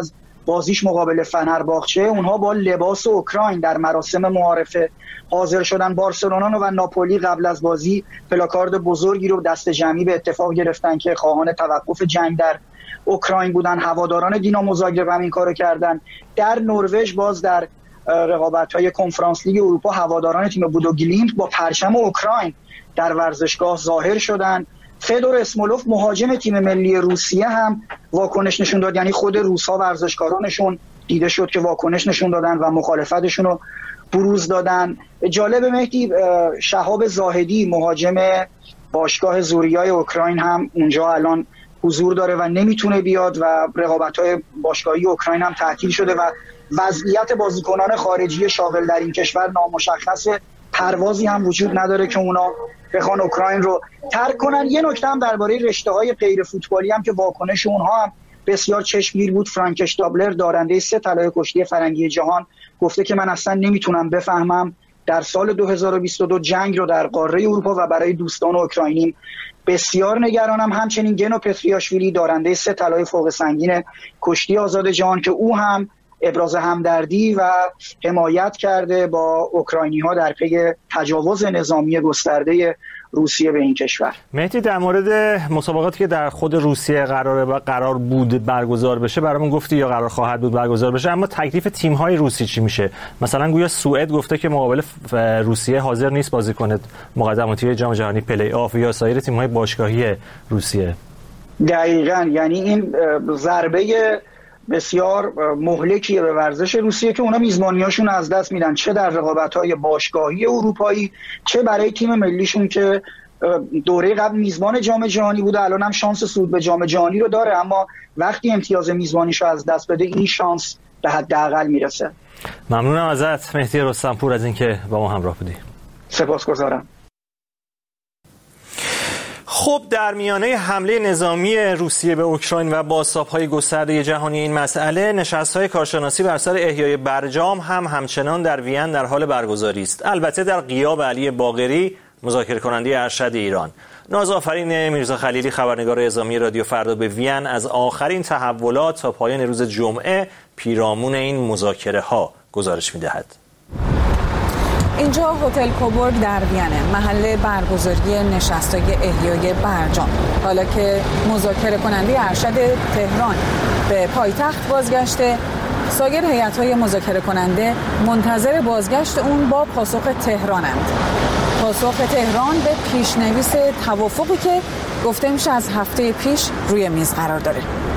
بازیش مقابل فنرباغچه، اونها با لباس اوکراین در مراسم معارفه حاضر شدن. بارسلونا و ناپولی قبل از بازی پلاکارد بزرگی رو دست جمعی به اتفاق گرفتن که خواهان توقف جنگ در اوکراین بودن. هواداران دینامو زاگرب هم این کارو کردن. در نروژ باز در رقابت‌های کنفرانس لیگ اروپا هواداران تیم بودو گلیمت با پرچم اوکراین در ورزشگاه ظاهر شدن. فدور اسمولوف مهاجم تیم ملی روسیه هم واکنش نشون داد، یعنی خود روس‌ها ورزشکارانشون دیده شد که واکنش نشون دادن و مخالفتشون رو بروز دادن. جالب مهدی، شهاب زاهدی مهاجم باشگاه زوریای اوکراین هم اونجا الان حضور داره و نمیتونه بیاد و رقابت‌های باشگاهی اوکراین هم تعطیل شده و وضعیت بازیکنان خارجی شاغل در این کشور نامشخصه. پروازی هم وجود نداره که اونا بخوان اوکراین رو ترک کنن. یه نکته هم درباره رشته‌های غیر فوتبالی هم که واکنش اونها هم بسیار چشمگیر بود. فرانک اشتابلر دارنده 3 طلای کشتی فرنگی جهان گفته که من اصلا نمیتونم بفهمم در سال 2022 جنگ رو در قاره اروپا و برای دوستان اوکراینیم بسیار نگرانم. همچنین گنو پتریاشویلی دارنده 3 طلای فوق سنگین کشتی آزاد جهان که او هم ابراز همدردی و حمایت کرده با اوکراینی‌ها در پی تجاوز نظامی گسترده روسیه به این کشور. مهدی، در مورد مسابقاتی که در خود روسیه قرار بود برگزار بشه برامون گفتی یا قرار خواهد بود برگزار بشه، اما تکلیف تیم‌های روسی چی میشه؟ مثلا گویا سوئد گفته که مقابل روسیه حاضر نیست بازی کنه مقدماتی جام جهانی پلی آف، یا سایر تیم‌های باشگاهی روسیه. دقیقاً، یعنی این ضربه بسیار مهلکیه به ورزش روسیه که اونا میزبانیاشون از دست میدن، چه در رقابت‌های باشگاهی اروپایی چه برای تیم ملیشون که دوره قبل میزبان جام جهانی بوده، الان هم شانس صعود به جام جهانی رو داره، اما وقتی امتیاز میزبانیشو از دست بده این شانس به حداقل میرسه. ممنونم ازت مهدی رستمپور از اینکه با ما همراه بودی. سپاسگزارم. خب، در میانه حمله نظامی روسیه به اوکراین و بازتاب‌های گسترده جهانی این مسئله، نشست‌های کارشناسی بر سر احیای برجام هم همچنان در وین در حال برگزاری است. البته در غیاب علی باقری، مذاکره کننده ارشد ایران. نازآفرین میرزا خلیلی، خبرنگار اعزامی رادیو فردا به وین، از آخرین تحولات تا پایان روز جمعه پیرامون این مذاکره‌ها گزارش می‌دهد. اینجا هتل کوبورگ در وینه، محل برگزاری نشست‌های احیای برجام. حالا که مذاکره کننده ارشد تهران به پایتخت بازگشته، سایر هیئت‌های مذاکره کننده منتظر بازگشت اون با پاسخ تهرانند. پاسخ تهران به پیشنویس توافقی که گفته میشه از هفته پیش روی میز قرار داره.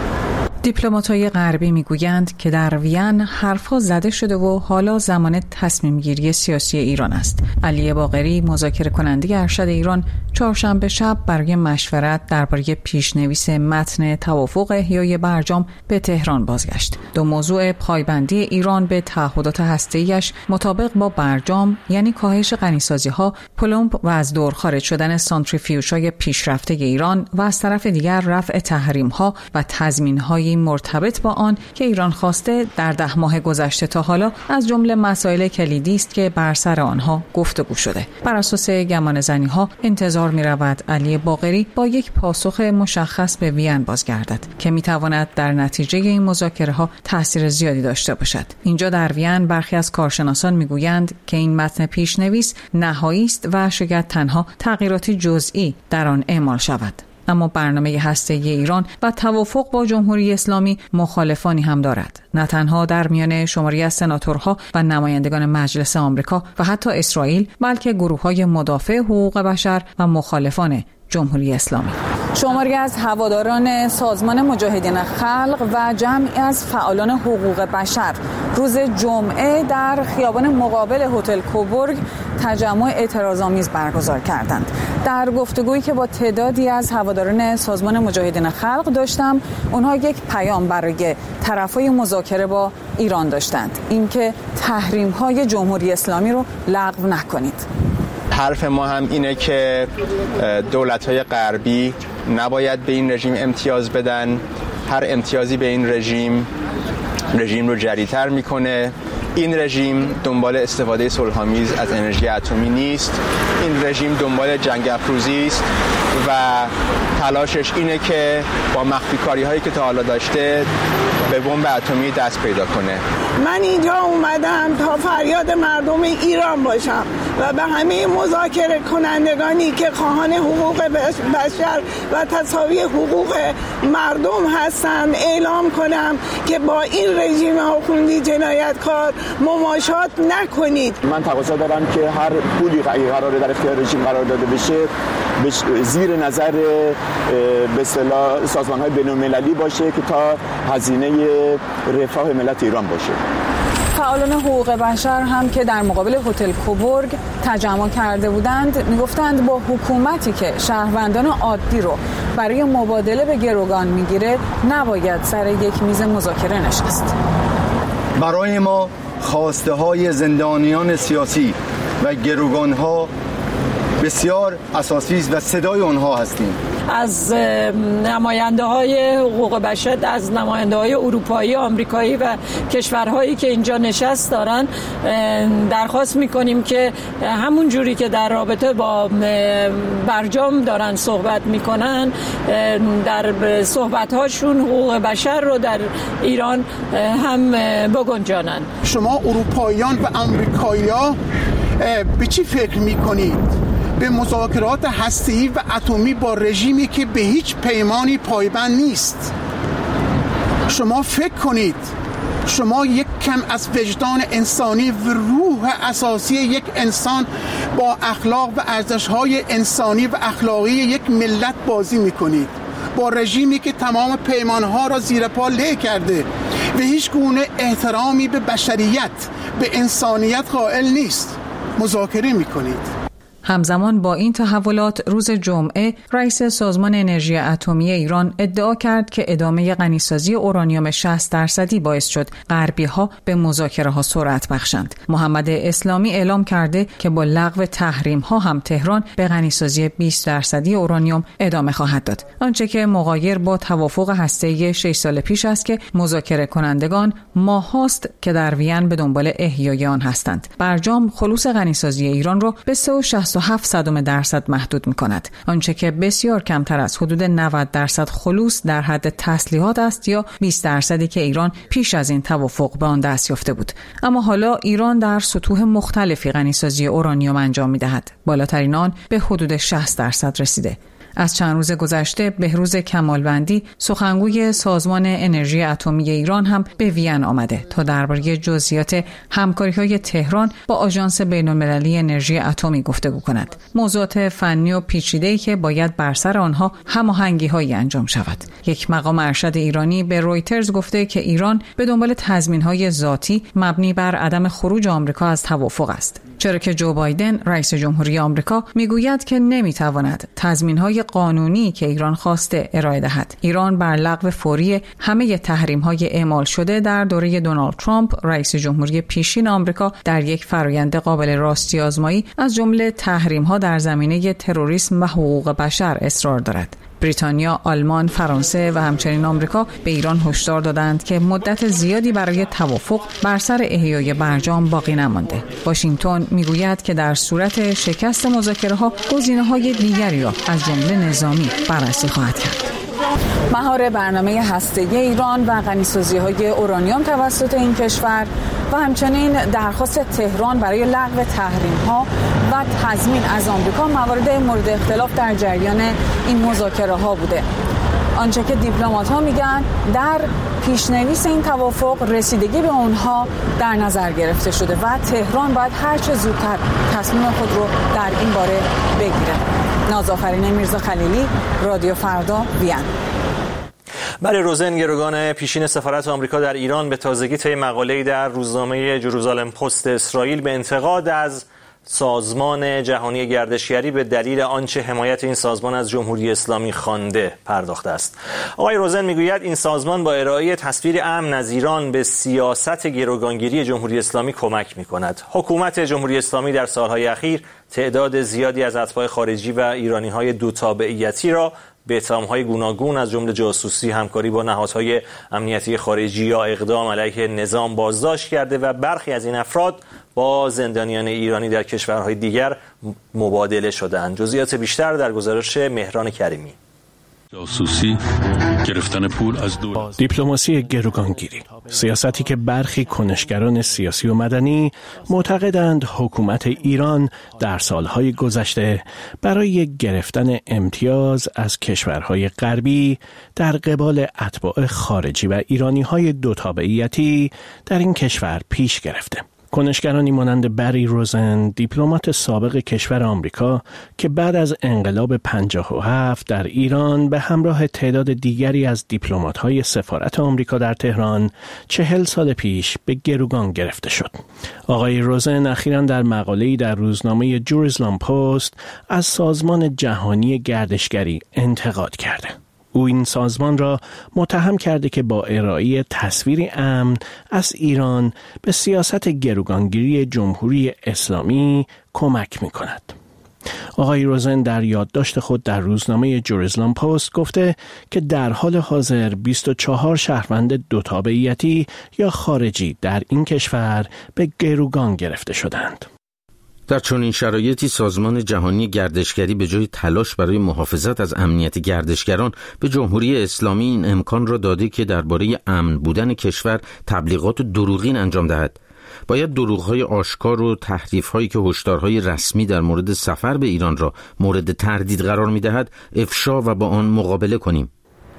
دیپلمات‌های غربی میگویند که در وین حرف‌ها زده شده و حالا زمان تصمیم گیری سیاسی ایران است. علی باقری، مذاکره کننده ارشد ایران، چهارشنبه شب برای مشورت درباره پیشنویس متن توافق احیای برجام به تهران بازگشت. دو موضوع پایبندی ایران به تعهدات هسته‌ایش مطابق با برجام، یعنی کاهش غنیسازی‌ها، پلمب و از دور خارج شدن سانتریفیوژهای پیشرفته ایران و از طرف دیگر رفع تحریم‌ها و تضمین‌های مرتبط با آن که ایران خواسته در 10 ماه گذشته تا حالا از جمله مسائل کلیدی است که بر سر آنها گفتگو شده. بر اساس گمانه‌زنی‌ها انتظار می‌رود علی باقری با یک پاسخ مشخص به وین بازگردد که می‌تواند در نتیجه این مذاکره‌ها تاثیر زیادی داشته باشد. اینجا در وین برخی از کارشناسان می‌گویند که این متن پیش‌نویس نهایی است و شاید تنها تغییراتی جزئی در آن اعمال شود. اما برنامه هسته‌ای ایران و توافق با جمهوری اسلامی مخالفانی هم دارد، نه تنها در میان شماری از سناتورها و نمایندگان مجلس آمریکا و حتی اسرائیل، بلکه گروه‌های مدافع حقوق بشر و مخالفان جمهوری اسلامی. شماری از هواداران سازمان مجاهدین خلق و جمعی از فعالان حقوق بشر روز جمعه در خیابان مقابل هتل کوبورگ تجمع اعتراض‌آمیز برگزار کردند. در گفتگویی که با تعدادی از هواداران سازمان مجاهدین خلق داشتم، اونها یک پیام برای طرفای مذاکره با ایران داشتند، اینکه تحریم‌های جمهوری اسلامی رو لغو نکنید. حرف ما هم اینه که دولت‌های غربی نباید به این رژیم امتیاز بدن. هر امتیازی به این رژیم رو جری‌تر میکنه. این رژیم دنبال استفاده صلح‌آمیز از انرژی اتمی نیست. این رژیم دنبال جنگ افروزی است و تلاشش اینه که با مخفی‌کاری‌هایی که تا حالا داشته به بمب اتمی دست پیدا کنه. من اینجا اومدم تا فریاد مردم ایران باشم و به همه مذاکره کنندگانی که خواهان حقوق بشر و تساوی حقوق مردم هستند اعلام کنم که با این رژیم آخوندی جنایتکار مماشات نکنید. من تقاضا دارم که هر پولی قراره در اختیار رژیم قرار داده بشه زیر نظر به اصطلاح سازمان‌های بین‌المللی باشه که تا هزینه رفاه ملت ایران باشه. فعالان حقوق بشر هم که در مقابل هتل کوبورگ تجمع کرده بودند میگفتند با حکومتی که شهروندان عادی رو برای مبادله به گروگان میگیره نباید سر یک میز مذاکره نشست. برای ما خواسته های زندانیان سیاسی و گروگان ها بسیار اساسی است و صدای آنها هستیم. از نماینده های حقوق بشر، از نماینده های اروپایی، آمریکایی و کشورهایی که اینجا نشست دارن درخواست میکنیم که همون جوری که در رابطه با برجام دارن صحبت میکنن در صحبت هاشون حقوق بشر رو در ایران هم بگنجانن. شما اروپاییان و آمریکایی‌ها به چی فکر میکنید؟ به مذاکرات هسته‌ای و اتمی با رژیمی که به هیچ پیمانی پایبند نیست. شما فکر کنید، شما یک کم از وجدان انسانی و روح اساسی یک انسان با اخلاق و ارزش‌های انسانی و اخلاقی یک ملت بازی می‌کنید، با رژیمی که تمام پیمانها را زیر پا له کرده و هیچ گونه احترامی به بشریت، به انسانیت قائل نیست. مذاکره می‌کنید. همزمان با این تحولات روز جمعه رئیس سازمان انرژی اتمی ایران ادعا کرد که ادامه غنیسازی اورانیوم 60% باعث شد غربی‌ها به مذاکره‌ها سرعت بخشند. محمد اسلامی اعلام کرده که با لغو تحریم‌ها هم تهران به غنیسازی 20% اورانیوم ادامه خواهد داد. آنچه که مغایر با توافق هسته‌ای 6 سال پیش است که مذاکره کنندگان ماهاست که در وین به دنبال احیای آن هستند. برجام خلوص غنیسازی ایران را به 0.67% محدود می‌کند، آنچه که بسیار کمتر از حدود 90% خلوص در حد تسلیحات است یا 20% که ایران پیش از این توافق به آن دست یافته بود. اما حالا ایران در سطوح مختلفی غنیسازی اورانیوم انجام می‌دهد. بالاترین آن به حدود 60% رسیده. از چند روز گذشته بهروز کمالوندی سخنگوی سازمان انرژی اتمی ایران هم به وین آمده تا درباره جزئیات همکاری‌های تهران با آژانس بین‌المللی انرژی اتمی گفتگو کند. موضوعات فنی و پیچیده‌ای که باید بر سر آنها هماهنگی‌هایی انجام شود. یک مقام ارشد ایرانی به رویترز گفته که ایران به دنبال تضمین‌های ذاتی مبنی بر عدم خروج آمریکا از توافق است، چرا که جو بایدن رئیس جمهوری آمریکا میگوید که نمیتواند تضمین‌های قانونی که ایران خواسته ارائه دهد. ایران بر لغو فوری همه تحریم‌های اعمال شده در دوره دونالد ترامپ رئیس جمهوری پیشین آمریکا در یک فرآیند قابل راستی آزمایی از جمله تحریم‌ها در زمینه تروریسم و حقوق بشر اصرار دارد. بریتانیا، آلمان، فرانسه و همچنین آمریکا به ایران هشدار دادند که مدت زیادی برای توافق بر سر احیای برجام باقی نمانده. واشنگتن میگوید که در صورت شکست مذاکره‌ها گزینه‌های دیگری را از جمله نظامی بررسی خواهد کرد. مهار برنامه هسته‌ای ایران و غنیسازی‌های اورانیوم توسط این کشور و همچنین درخواست تهران برای لغو تحریم‌ها و تضمین از آمریکا موارد مورد اختلاف در جریان این مذاکره‌ها بوده. آنچه که دیپلمات‌ها میگن در پیشنویس این توافق رسیدگی به اونها در نظر گرفته شده و تهران باید هر چه زودتر تصمیم خود رو در این باره بگیره. نازآفرین میرزا خلیلی، رادیو فردا، وین. برای روزن گروگان پیشین سفارت آمریکا در ایران به تازگی طی مقاله‌ای در روزنامه جروزالم پست اسرائیل به انتقاد از سازمان جهانی گردشگری به دلیل آنچه حمایت این سازمان از جمهوری اسلامی خوانده پرداخته است. آقای روزن میگوید این سازمان با ارائه تصویر امن از ایران به سیاست گروگانگیری جمهوری اسلامی کمک می‌کند. حکومت جمهوری اسلامی در سالهای اخیر تعداد زیادی از اتباع خارجی و ایرانی‌های دو تابعیتی را به اتهام‌های گوناگون از جمله جاسوسی، همکاری با نهادهای امنیتی خارجی یا اقدام علیه نظام بازداشت کرده و برخی از این افراد با زندانیان ایرانی در کشورهای دیگر مبادله شدند. جزئیات بیشتر در گزارش مهران کریمی. جاسوسی، گرفتن پول از دولت، دیپلماسی گروگانگیری، سیاستی که برخی کنشگران سیاسی و مدنی معتقدند حکومت ایران در سالهای گذشته برای گرفتن امتیاز از کشورهای غربی در قبال اتباع خارجی و ایرانی‌های دو تابعیتی در این کشور پیش گرفته. کنشگرانی مانند بری روزن، دیپلمات سابق کشور آمریکا که بعد از انقلاب 57 در ایران به همراه تعداد دیگری از دیپلمات‌های سفارت آمریکا در تهران 40 سال پیش به گروگان گرفته شد. آقای روزن اخیراً در مقاله‌ای در روزنامه جروزلم پست از سازمان جهانی گردشگری انتقاد کرده. او این سازمان را متهم کرده که با ارائه تصویری امن از ایران به سیاست گروگانگیری جمهوری اسلامی کمک می کند. آقای روزن در یادداشت خود در روزنامه جروزلم پست گفته که در حال حاضر 24 شهروند دو تابعیتی یا خارجی در این کشور به گروگان گرفته شدند. در چنین شرایطی سازمان جهانی گردشگری به جای تلاش برای محافظت از امنیت گردشگران به جمهوری اسلامی این امکان را داده که درباره امن بودن کشور تبلیغات دروغین انجام دهد. باید دروغ‌های آشکار و تحریف‌هایی که هشدارهای رسمی در مورد سفر به ایران را مورد تردید قرار می‌دهد افشا و با آن مقابله کنیم.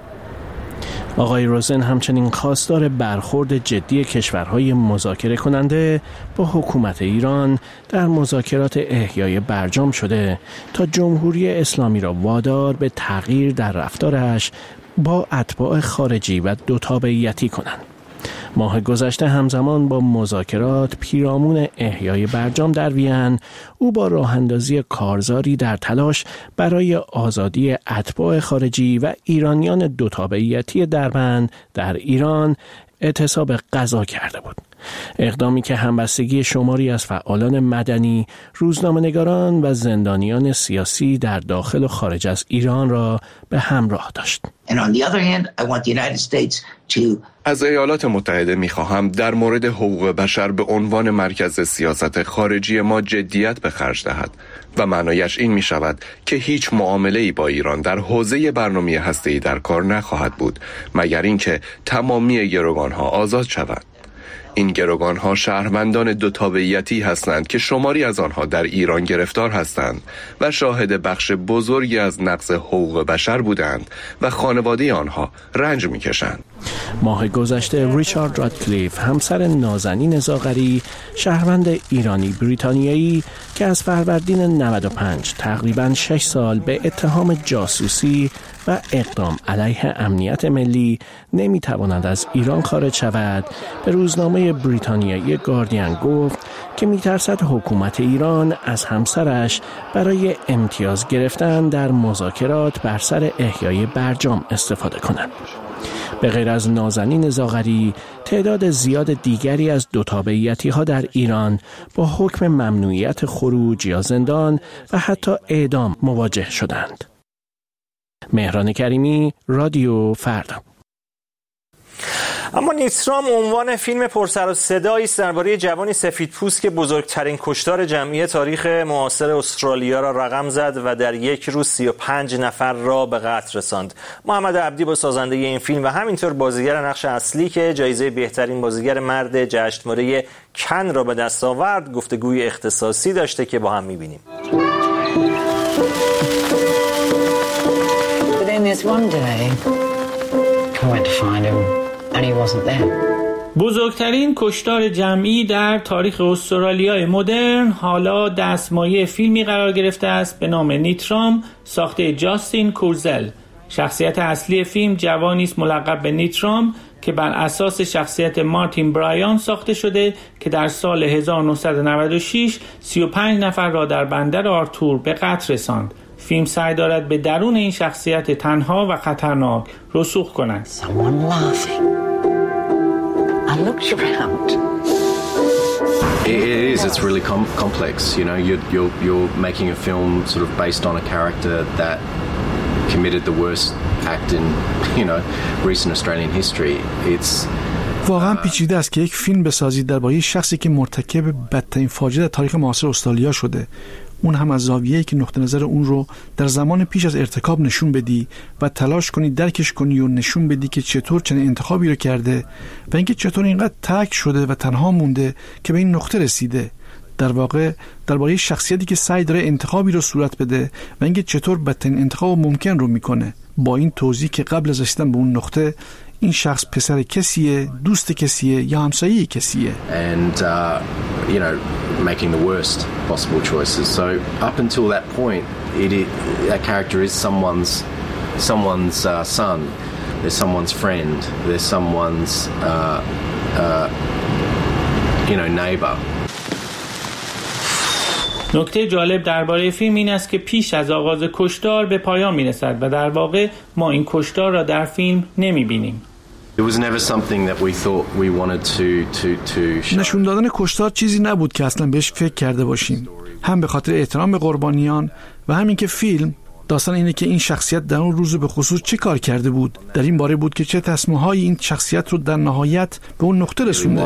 آقای روزن همچنین خواستار برخورد جدی کشورهای مذاکره کننده با حکومت ایران در مذاکرات احیای برجام شده تا جمهوری اسلامی را وادار به تغییر در رفتارش با اتباع خارجی و دو تابعیتی کنند. ماه گذشته همزمان با مذاکرات پیرامون احیای برجام در وین، او با راه اندازی کارزاری در تلاش برای آزادی اتباع خارجی و ایرانیان دو تابعیتی دربند در ایران اعتصاب غذا کرده بود. اقدامی که همبستگی شماری از فعالان مدنی، روزنامه‌نگاران و زندانیان سیاسی در داخل و خارج از ایران را به همراه داشت. از ایالات متحده می‌خواهم در مورد حقوق بشر به عنوان مرکز سیاست خارجی ما جدیت به خرج دهد و معنایش این می‌شود که هیچ معامله‌ای با ایران در حوزه برنامه هسته‌ای در کار نخواهد بود مگر اینکه تمامی گروگان‌ها آزاد شوند. این گروگان‌ها شهروندان دو تابعیتی هستند که شماری از آنها در ایران گرفتار هستند و شاهد بخش بزرگی از نقض حقوق بشر بودند و خانواده آنها رنج می‌کشند. ماه گذشته ریچارد رادکلیف، همسر نازنین زاغری، شهروند ایرانی بریتانیایی که از فروردین 95 تقریباً 6 سال به اتهام جاسوسی و اقدام علیه امنیت ملی نمیتواند از ایران خارج شود، به روزنامه بریتانیایی گاردین گفت که میترسد حکومت ایران از همسرش برای امتیاز گرفتن در مذاکرات بر سر احیای برجام استفاده کند. به غیر از نازنین زاغری، تعداد زیاد دیگری از دو تابعیتی ها در ایران با حکم ممنوعیت خروج یا زندان و حتی اعدام مواجه شدند. مهران کریمی، رادیو فردا. اما نیترام عنوان فیلم پرسر و صدایی است درباره جوانی سفیدپوست که بزرگترین کشتار جمعی تاریخ معاصر استرالیا را رقم زد و در یک روز 35 نفر را به قتل رساند. محمد عبدی با سازنده این فیلم و همینطور بازیگر نقش اصلی که جایزه بهترین بازیگر مرد جشنواره کن را به دست آورد گفتگوی اختصاصی داشته که با هم می‌بینیم. بزرگترین کشتار جمعی در تاریخ استرالیای مدرن حالا دستمایه فیلمی قرار گرفته است به نام نیترام ساخته جاستین کورزل. شخصیت اصلی فیلم جوانی است ملقب به نیترام که بر اساس شخصیت مارتین برایان ساخته شده که در سال 1996 35 نفر را در بندر آرتور به قتل رساند. فیلم سعی دارد به درون این شخصیت تنها و خطرناک رسوخ کند. It's really complex. You know, you're making a film sort of based on a character that committed the worst act in, recent Australian history. It's واقعا پیچیده است که یک فیلم بسازید درباره شخصی که مرتکب بدترین فاجعه در تاریخ معاصر استرالیا شده. اون هم از زاویه‌ای که نقطه نظر اون رو در زمان پیش از ارتکاب نشون بدی و تلاش کنی درکش کنی و نشون بدی که چطور چنین انتخابی رو کرده و اینکه چطور اینقدر ترک شده و تنها مونده که به این نقطه رسیده. در واقع درباره شخصیتی که سعی داره انتخابی رو صورت بده و اینکه چطور بدترین انتخاب ممکن رو میکنه. با این توضیح که قبل از رسیدن به اون نقطه این شخص پسر کسیه، دوست کسیه یا همسایه کسیه. And you know, making the worst possible choices. So up until that point, that character is someone's son. There's someone's friend. There's someone's neighbor. نکته جالب درباره فیلم این است که پیش از آغاز کشتار به پایان میرسد و در واقع ما این کشتار را در فیلم نمیبینیم. نشون دادن کشتار چیزی نبود که اصلا بهش فکر کرده باشیم، هم به خاطر احترام به قربانیان و همین که فیلم داستان اینه که این شخصیت در اون روز به خصوص چه کار کرده بود، در این باره بود که چه تصمیم‌هایی این شخصیت رو در نهایت به اون نقطه رسونده.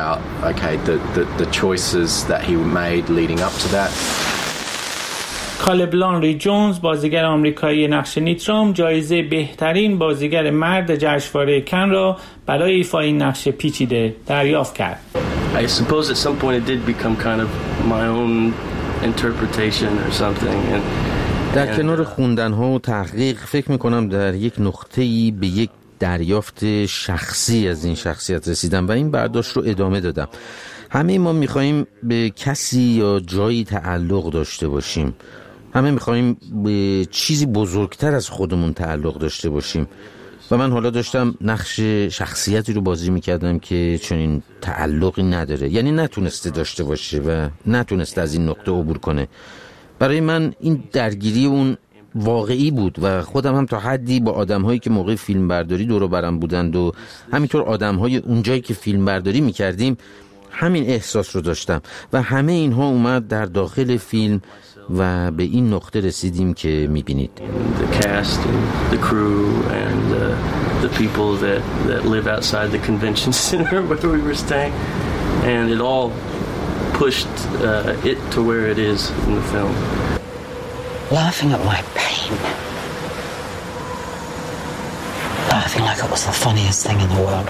کالب لانری جونز، بازیگر آمریکایی نقش نیترام، جایزه بهترین بازیگر مرد جشنواره کن را برای ایفای این نقش پیچیده دریافت کرد. I suppose at some point it did become kind of my own interpretation or something. در کنار خوندن‌ها و تحقیق فکر می‌کنم در یک نقطه‌ای به یک دریافت شخصی از این شخصیت رسیدم و این برداشت رو ادامه دادم. همه ما می‌خوایم به کسی یا جایی تعلق داشته باشیم. همه می‌خوایم به چیزی بزرگتر از خودمون تعلق داشته باشیم. و من حالا داشتم نقش شخصیتی رو بازی می‌کردم که چنین تعلقی نداره. یعنی نتونسته داشته باشه و نتونسته از این نقطه عبور کنه. برای من این درگیری اون واقعی بود و خودم هم تا حدی با آدم‌هایی که موقع فیلم برداری دور و برم بودند و همینطور آدم‌های اونجایی که فیلم برداری می‌کردیم همین احساس رو داشتم و همه اینها اومد در داخل فیلم و به این نقطه رسیدیم که می‌بینید. The cast and the crew and the people that live outside the convention center where we were staying and it all pushed it to where it is in the film. Laughing at my pain. Laughing like it was the funniest thing in the world.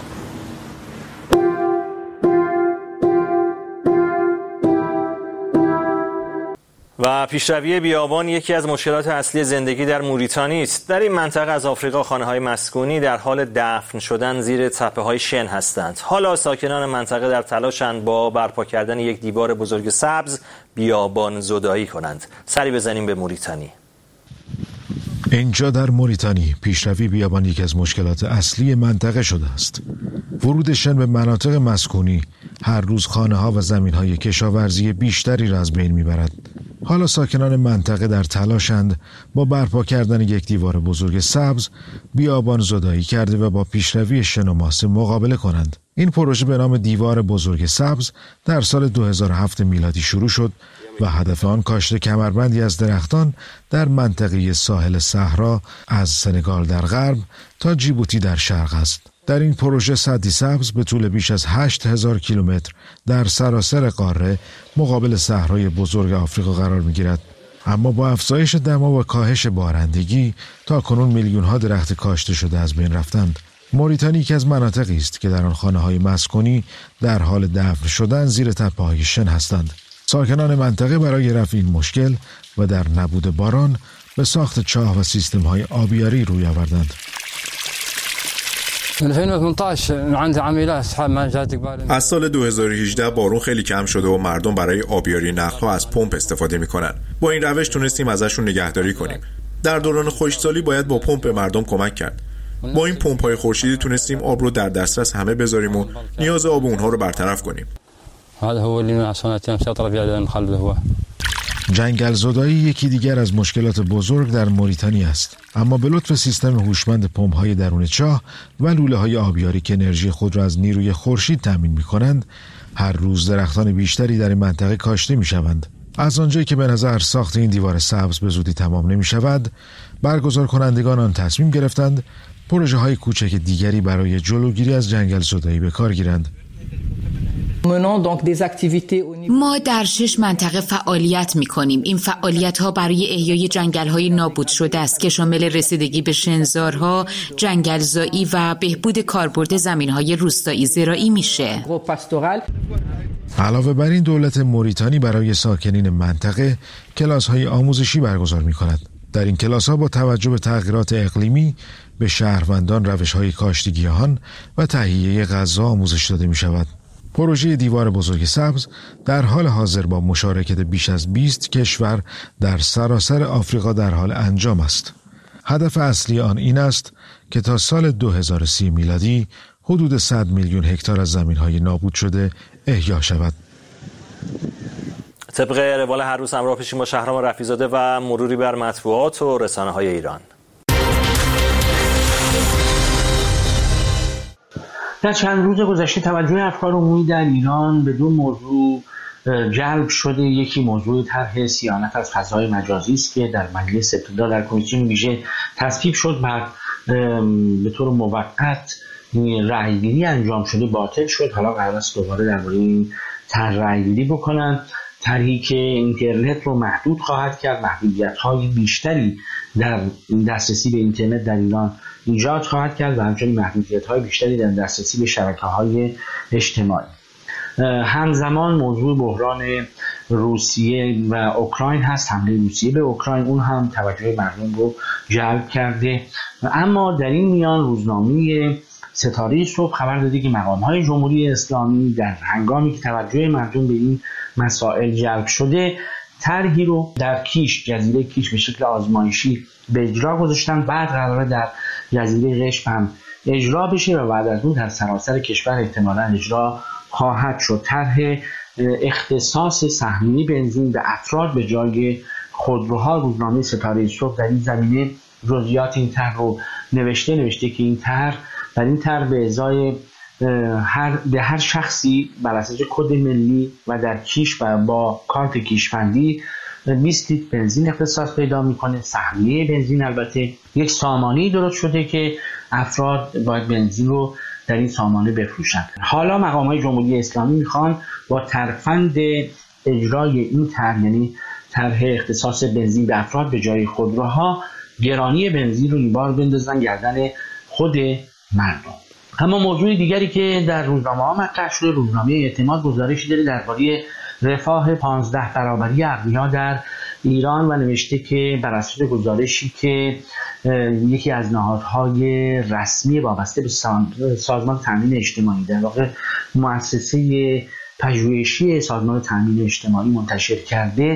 و پیشروی بیابان یکی از مشکلات اصلی زندگی در موریتانی است. در این منطقه از آفریقا خانه‌های مسکونی در حال دفن شدن زیر تپه‌های شن هستند. حالا ساکنان منطقه در تلاشند با برپا کردن یک دیوار بزرگ سبز بیابان زدایی کنند. سری بزنیم به موریتانی. اینجا در موریتانی پیشروی بیابان یکی از مشکلات اصلی منطقه شده است. ورود شن به مناطق مسکونی هر روز خانه‌ها و زمین‌های کشاورزی بیشتری را از بین می‌برد. حالا ساکنان منطقه در تلاشند با برپا کردن یک دیوار بزرگ سبز بیابان زدایی کرده و با پیشروی شن و ماسه مقابله کنند. این پروژه به نام دیوار بزرگ سبز در سال 2007 میلادی شروع شد و هدف آن کاشت کمربندی از درختان در منطقه ساحل صحرا از سنگال در غرب تا جیبوتی در شرق است. در این پروژه سدی سبز به طول بیش از 8000 کیلومتر در سراسر قاره مقابل صحرای بزرگ آفریقا قرار می‌گیرد. اما با افزایش دما و کاهش بارندگی تا کنون میلیون‌ها درخت کاشته شده از بین رفتند. موریتانی یکی از مناطقی است که در آن خانه‌های مسکونی در حال دفن شدن زیر تپه‌های شن هستند. ساکنان منطقه برای رفع این مشکل و در نبود باران به ساخت چاه و سیستم‌های آبیاری روی آوردند. از سال 2018 بارون خیلی کم شده و مردم برای آبیاری نخل‌ها از پمپ استفاده می‌کنن. با این روش تونستیم ازشون نگهداری کنیم. در دوران خشکسالی باید با پمپ به مردم کمک کرد. با این پمپ‌های خورشیدی تونستیم آب رو در دسترس همه بذاریم و نیاز آب اونها رو برطرف کنیم. جنگل زدایی یکی دیگر از مشکلات بزرگ در موریتانی است، اما به لطف سیستم هوشمند پمپ‌های درون چاه و لوله‌های آبیاری که انرژی خود را از نیروی خورشید تامین می‌کنند، هر روز درختان بیشتری در این منطقه کاشته می‌شوند. از آنجایی که به نظر ساخت این دیوار سبز به زودی تمام نمی‌شود، برگزار کنندگان آن تصمیم گرفتند پروژه‌های کوچک دیگری برای جلوگیری از جنگل زدایی به کار گیرند. ما در 6 منطقه فعالیت می‌کنیم. این فعالیت‌ها برای احیای جنگل‌های نابود شده است که شامل رسیدگی به شنزارها، جنگل‌زایی و بهبود کاربرد زمین‌های روستایی زراعی میشه. علاوه بر این دولت موریتانی برای ساکنین منطقه کلاس‌های آموزشی برگزار می‌کند. در این کلاس‌ها با توجه به تغییرات اقلیمی به شهروندان روش‌های کاشت گیاهان و تهیه غذا آموزش داده می‌شود. پروژه دیوار بزرگ سبز در حال حاضر با مشارکت بیش از 20 کشور در سراسر آفریقا در حال انجام است. هدف اصلی آن این است که تا سال 2030 میلادی حدود 100 میلیون هکتار از زمین‌های نابود شده احیا شود. طبق روال هر روز همراه پیشیم با شهرام رفیع‌زاده و مروری بر مطبوعات و رسانه‌های ایران. در چند روز گذشته توجه افکار عمومی در ایران به 2 موضوع جلب شده. یکی موضوع طرح صیانت از فضای مجازی است که در مجلس ابتدا در کمیسیون ویژه تصویب شد، بعد به طور موقت رأی‌گیری انجام شده باطل شد. حالا قرار است دوباره درباره این طرح رأی‌گیری بکنن. طرحی که اینترنت رو محدود خواهد کرد، محدودیت‌های بیشتری در دسترسی به اینترنت در ایران ایجاد خواهد کرد و همچنین محدودیت‌های بیشتری در دسترسی به شبکه‌های اجتماعی. همزمان موضوع بحران روسیه و اوکراین هست. حمله روسیه به اوکراین اون هم توجه مردم رو جلب کرده. اما در این میان روزنامه ستاره صبح خبر داده که مقام‌های جمهوری اسلامی در هنگامی که توجه مردم به این مسائل جلب شده، طرحی رو در جزیره کیش به شکل آزمایشی به اجرا گذاشتن. بعد قراره در جزیره قشم هم اجرا بشه و بعد از اون در سراسر کشور احتمالاً اجرا خواهد شد. طرح اختصاص سهمیه بنزین به افراد به جای خودروها. روزنامه ستاره صبح در این زمینه جزئیات این طرح رو نوشته که این طرح به ازای هر شخصی بر اساس کد ملی و در کیش و با کارت کیشبندی 20 لیتر بنزین اختصاص پیدا میکنه. سهمیه بنزین البته یک سامانه درست شده که افراد باید بنزین رو در این سامانه بفروشند. حالا مقام‌های جمهوری اسلامی میخوان با ترفند اجرای این طرح، یعنی طرح اختصاص بنزین به افراد به جای خودروها، گرانی بنزین رو این بار بندازن گردن خود مردم. اما موضوع دیگری که در روزنامه‌ها مطرح شده، روزنامه اعتماد گزارشی داره درباره رفاه 15 برابری اغنیا در ایران و نوشته که بر اساس گزارشی که یکی از نهادهای رسمی وابسته به سازمان تامین اجتماعی، در واقع مؤسسه پژوهشی سازمان تامین اجتماعی منتشر کرده،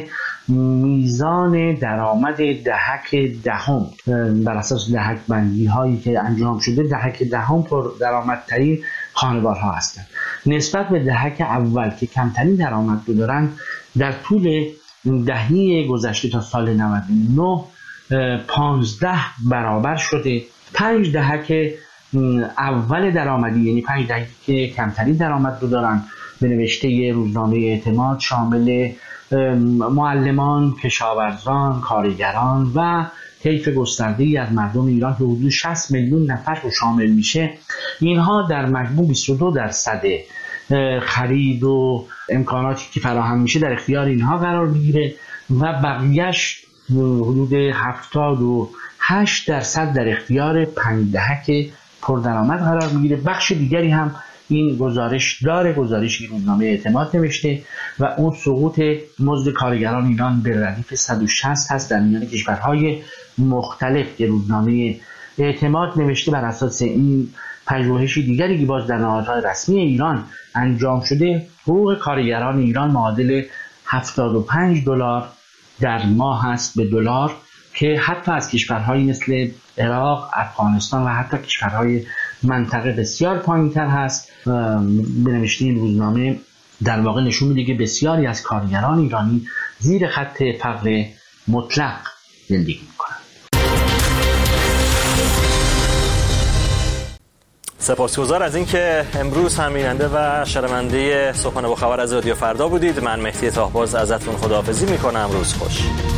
میزان درآمد دهک دهم بر اساس دهک بندی هایی که انجام شده، دهک دهم پر درآمدترین خانوارها هستند نسبت به دهک اول که کمترین درآمد دارند. در طول دهه گذشته تا سال 99 15 برابر شده. 5 دهک اول درآمدی، یعنی 5 دهک که کمترین درآمد رو دارن، به نوشته روزنامه اعتماد شامل معلمان، کشاورزان، کارگران و طیف گسترده‌ای از مردم ایران که حدود 60 میلیون نفر رو شامل میشه. اینها در مجموع 22% خرید و امکاناتی که فراهم میشه در اختیار اینها قرار میگیره و بقیه‌اش حدود 78% در اختیار 5 دهک پردرآمد قرار میگیره. بخش دیگری هم این گزارش داره، گزارشی روزنامه اعتماد نوشته و اون سقوط مزد کارگران ایران به ردیف 160 هست در میان کشورهای مختلف که روزنامه اعتماد نوشته. بر اساس این پژوهشی دیگری که باز در نهادهای رسمی ایران انجام شده، حقوق کارگران ایران معادل $75 در ماه هست به دلار، که حتی از کشورهایی مثل عراق، افغانستان و حتی کشورهای منطقه بسیار پایین‌تر هست. به نوشته این روزنامه در واقع نشون میده که بسیاری از کارگران ایرانی زیر خط فقر مطلق زندگی میکنند. سپاسگزار از اینکه امروز هم بیننده و شنونده صبحانه با خبر از رادیو فردا بودید. من مهدی طاهباز ازتون خداحافظی میکنم. روز خوش.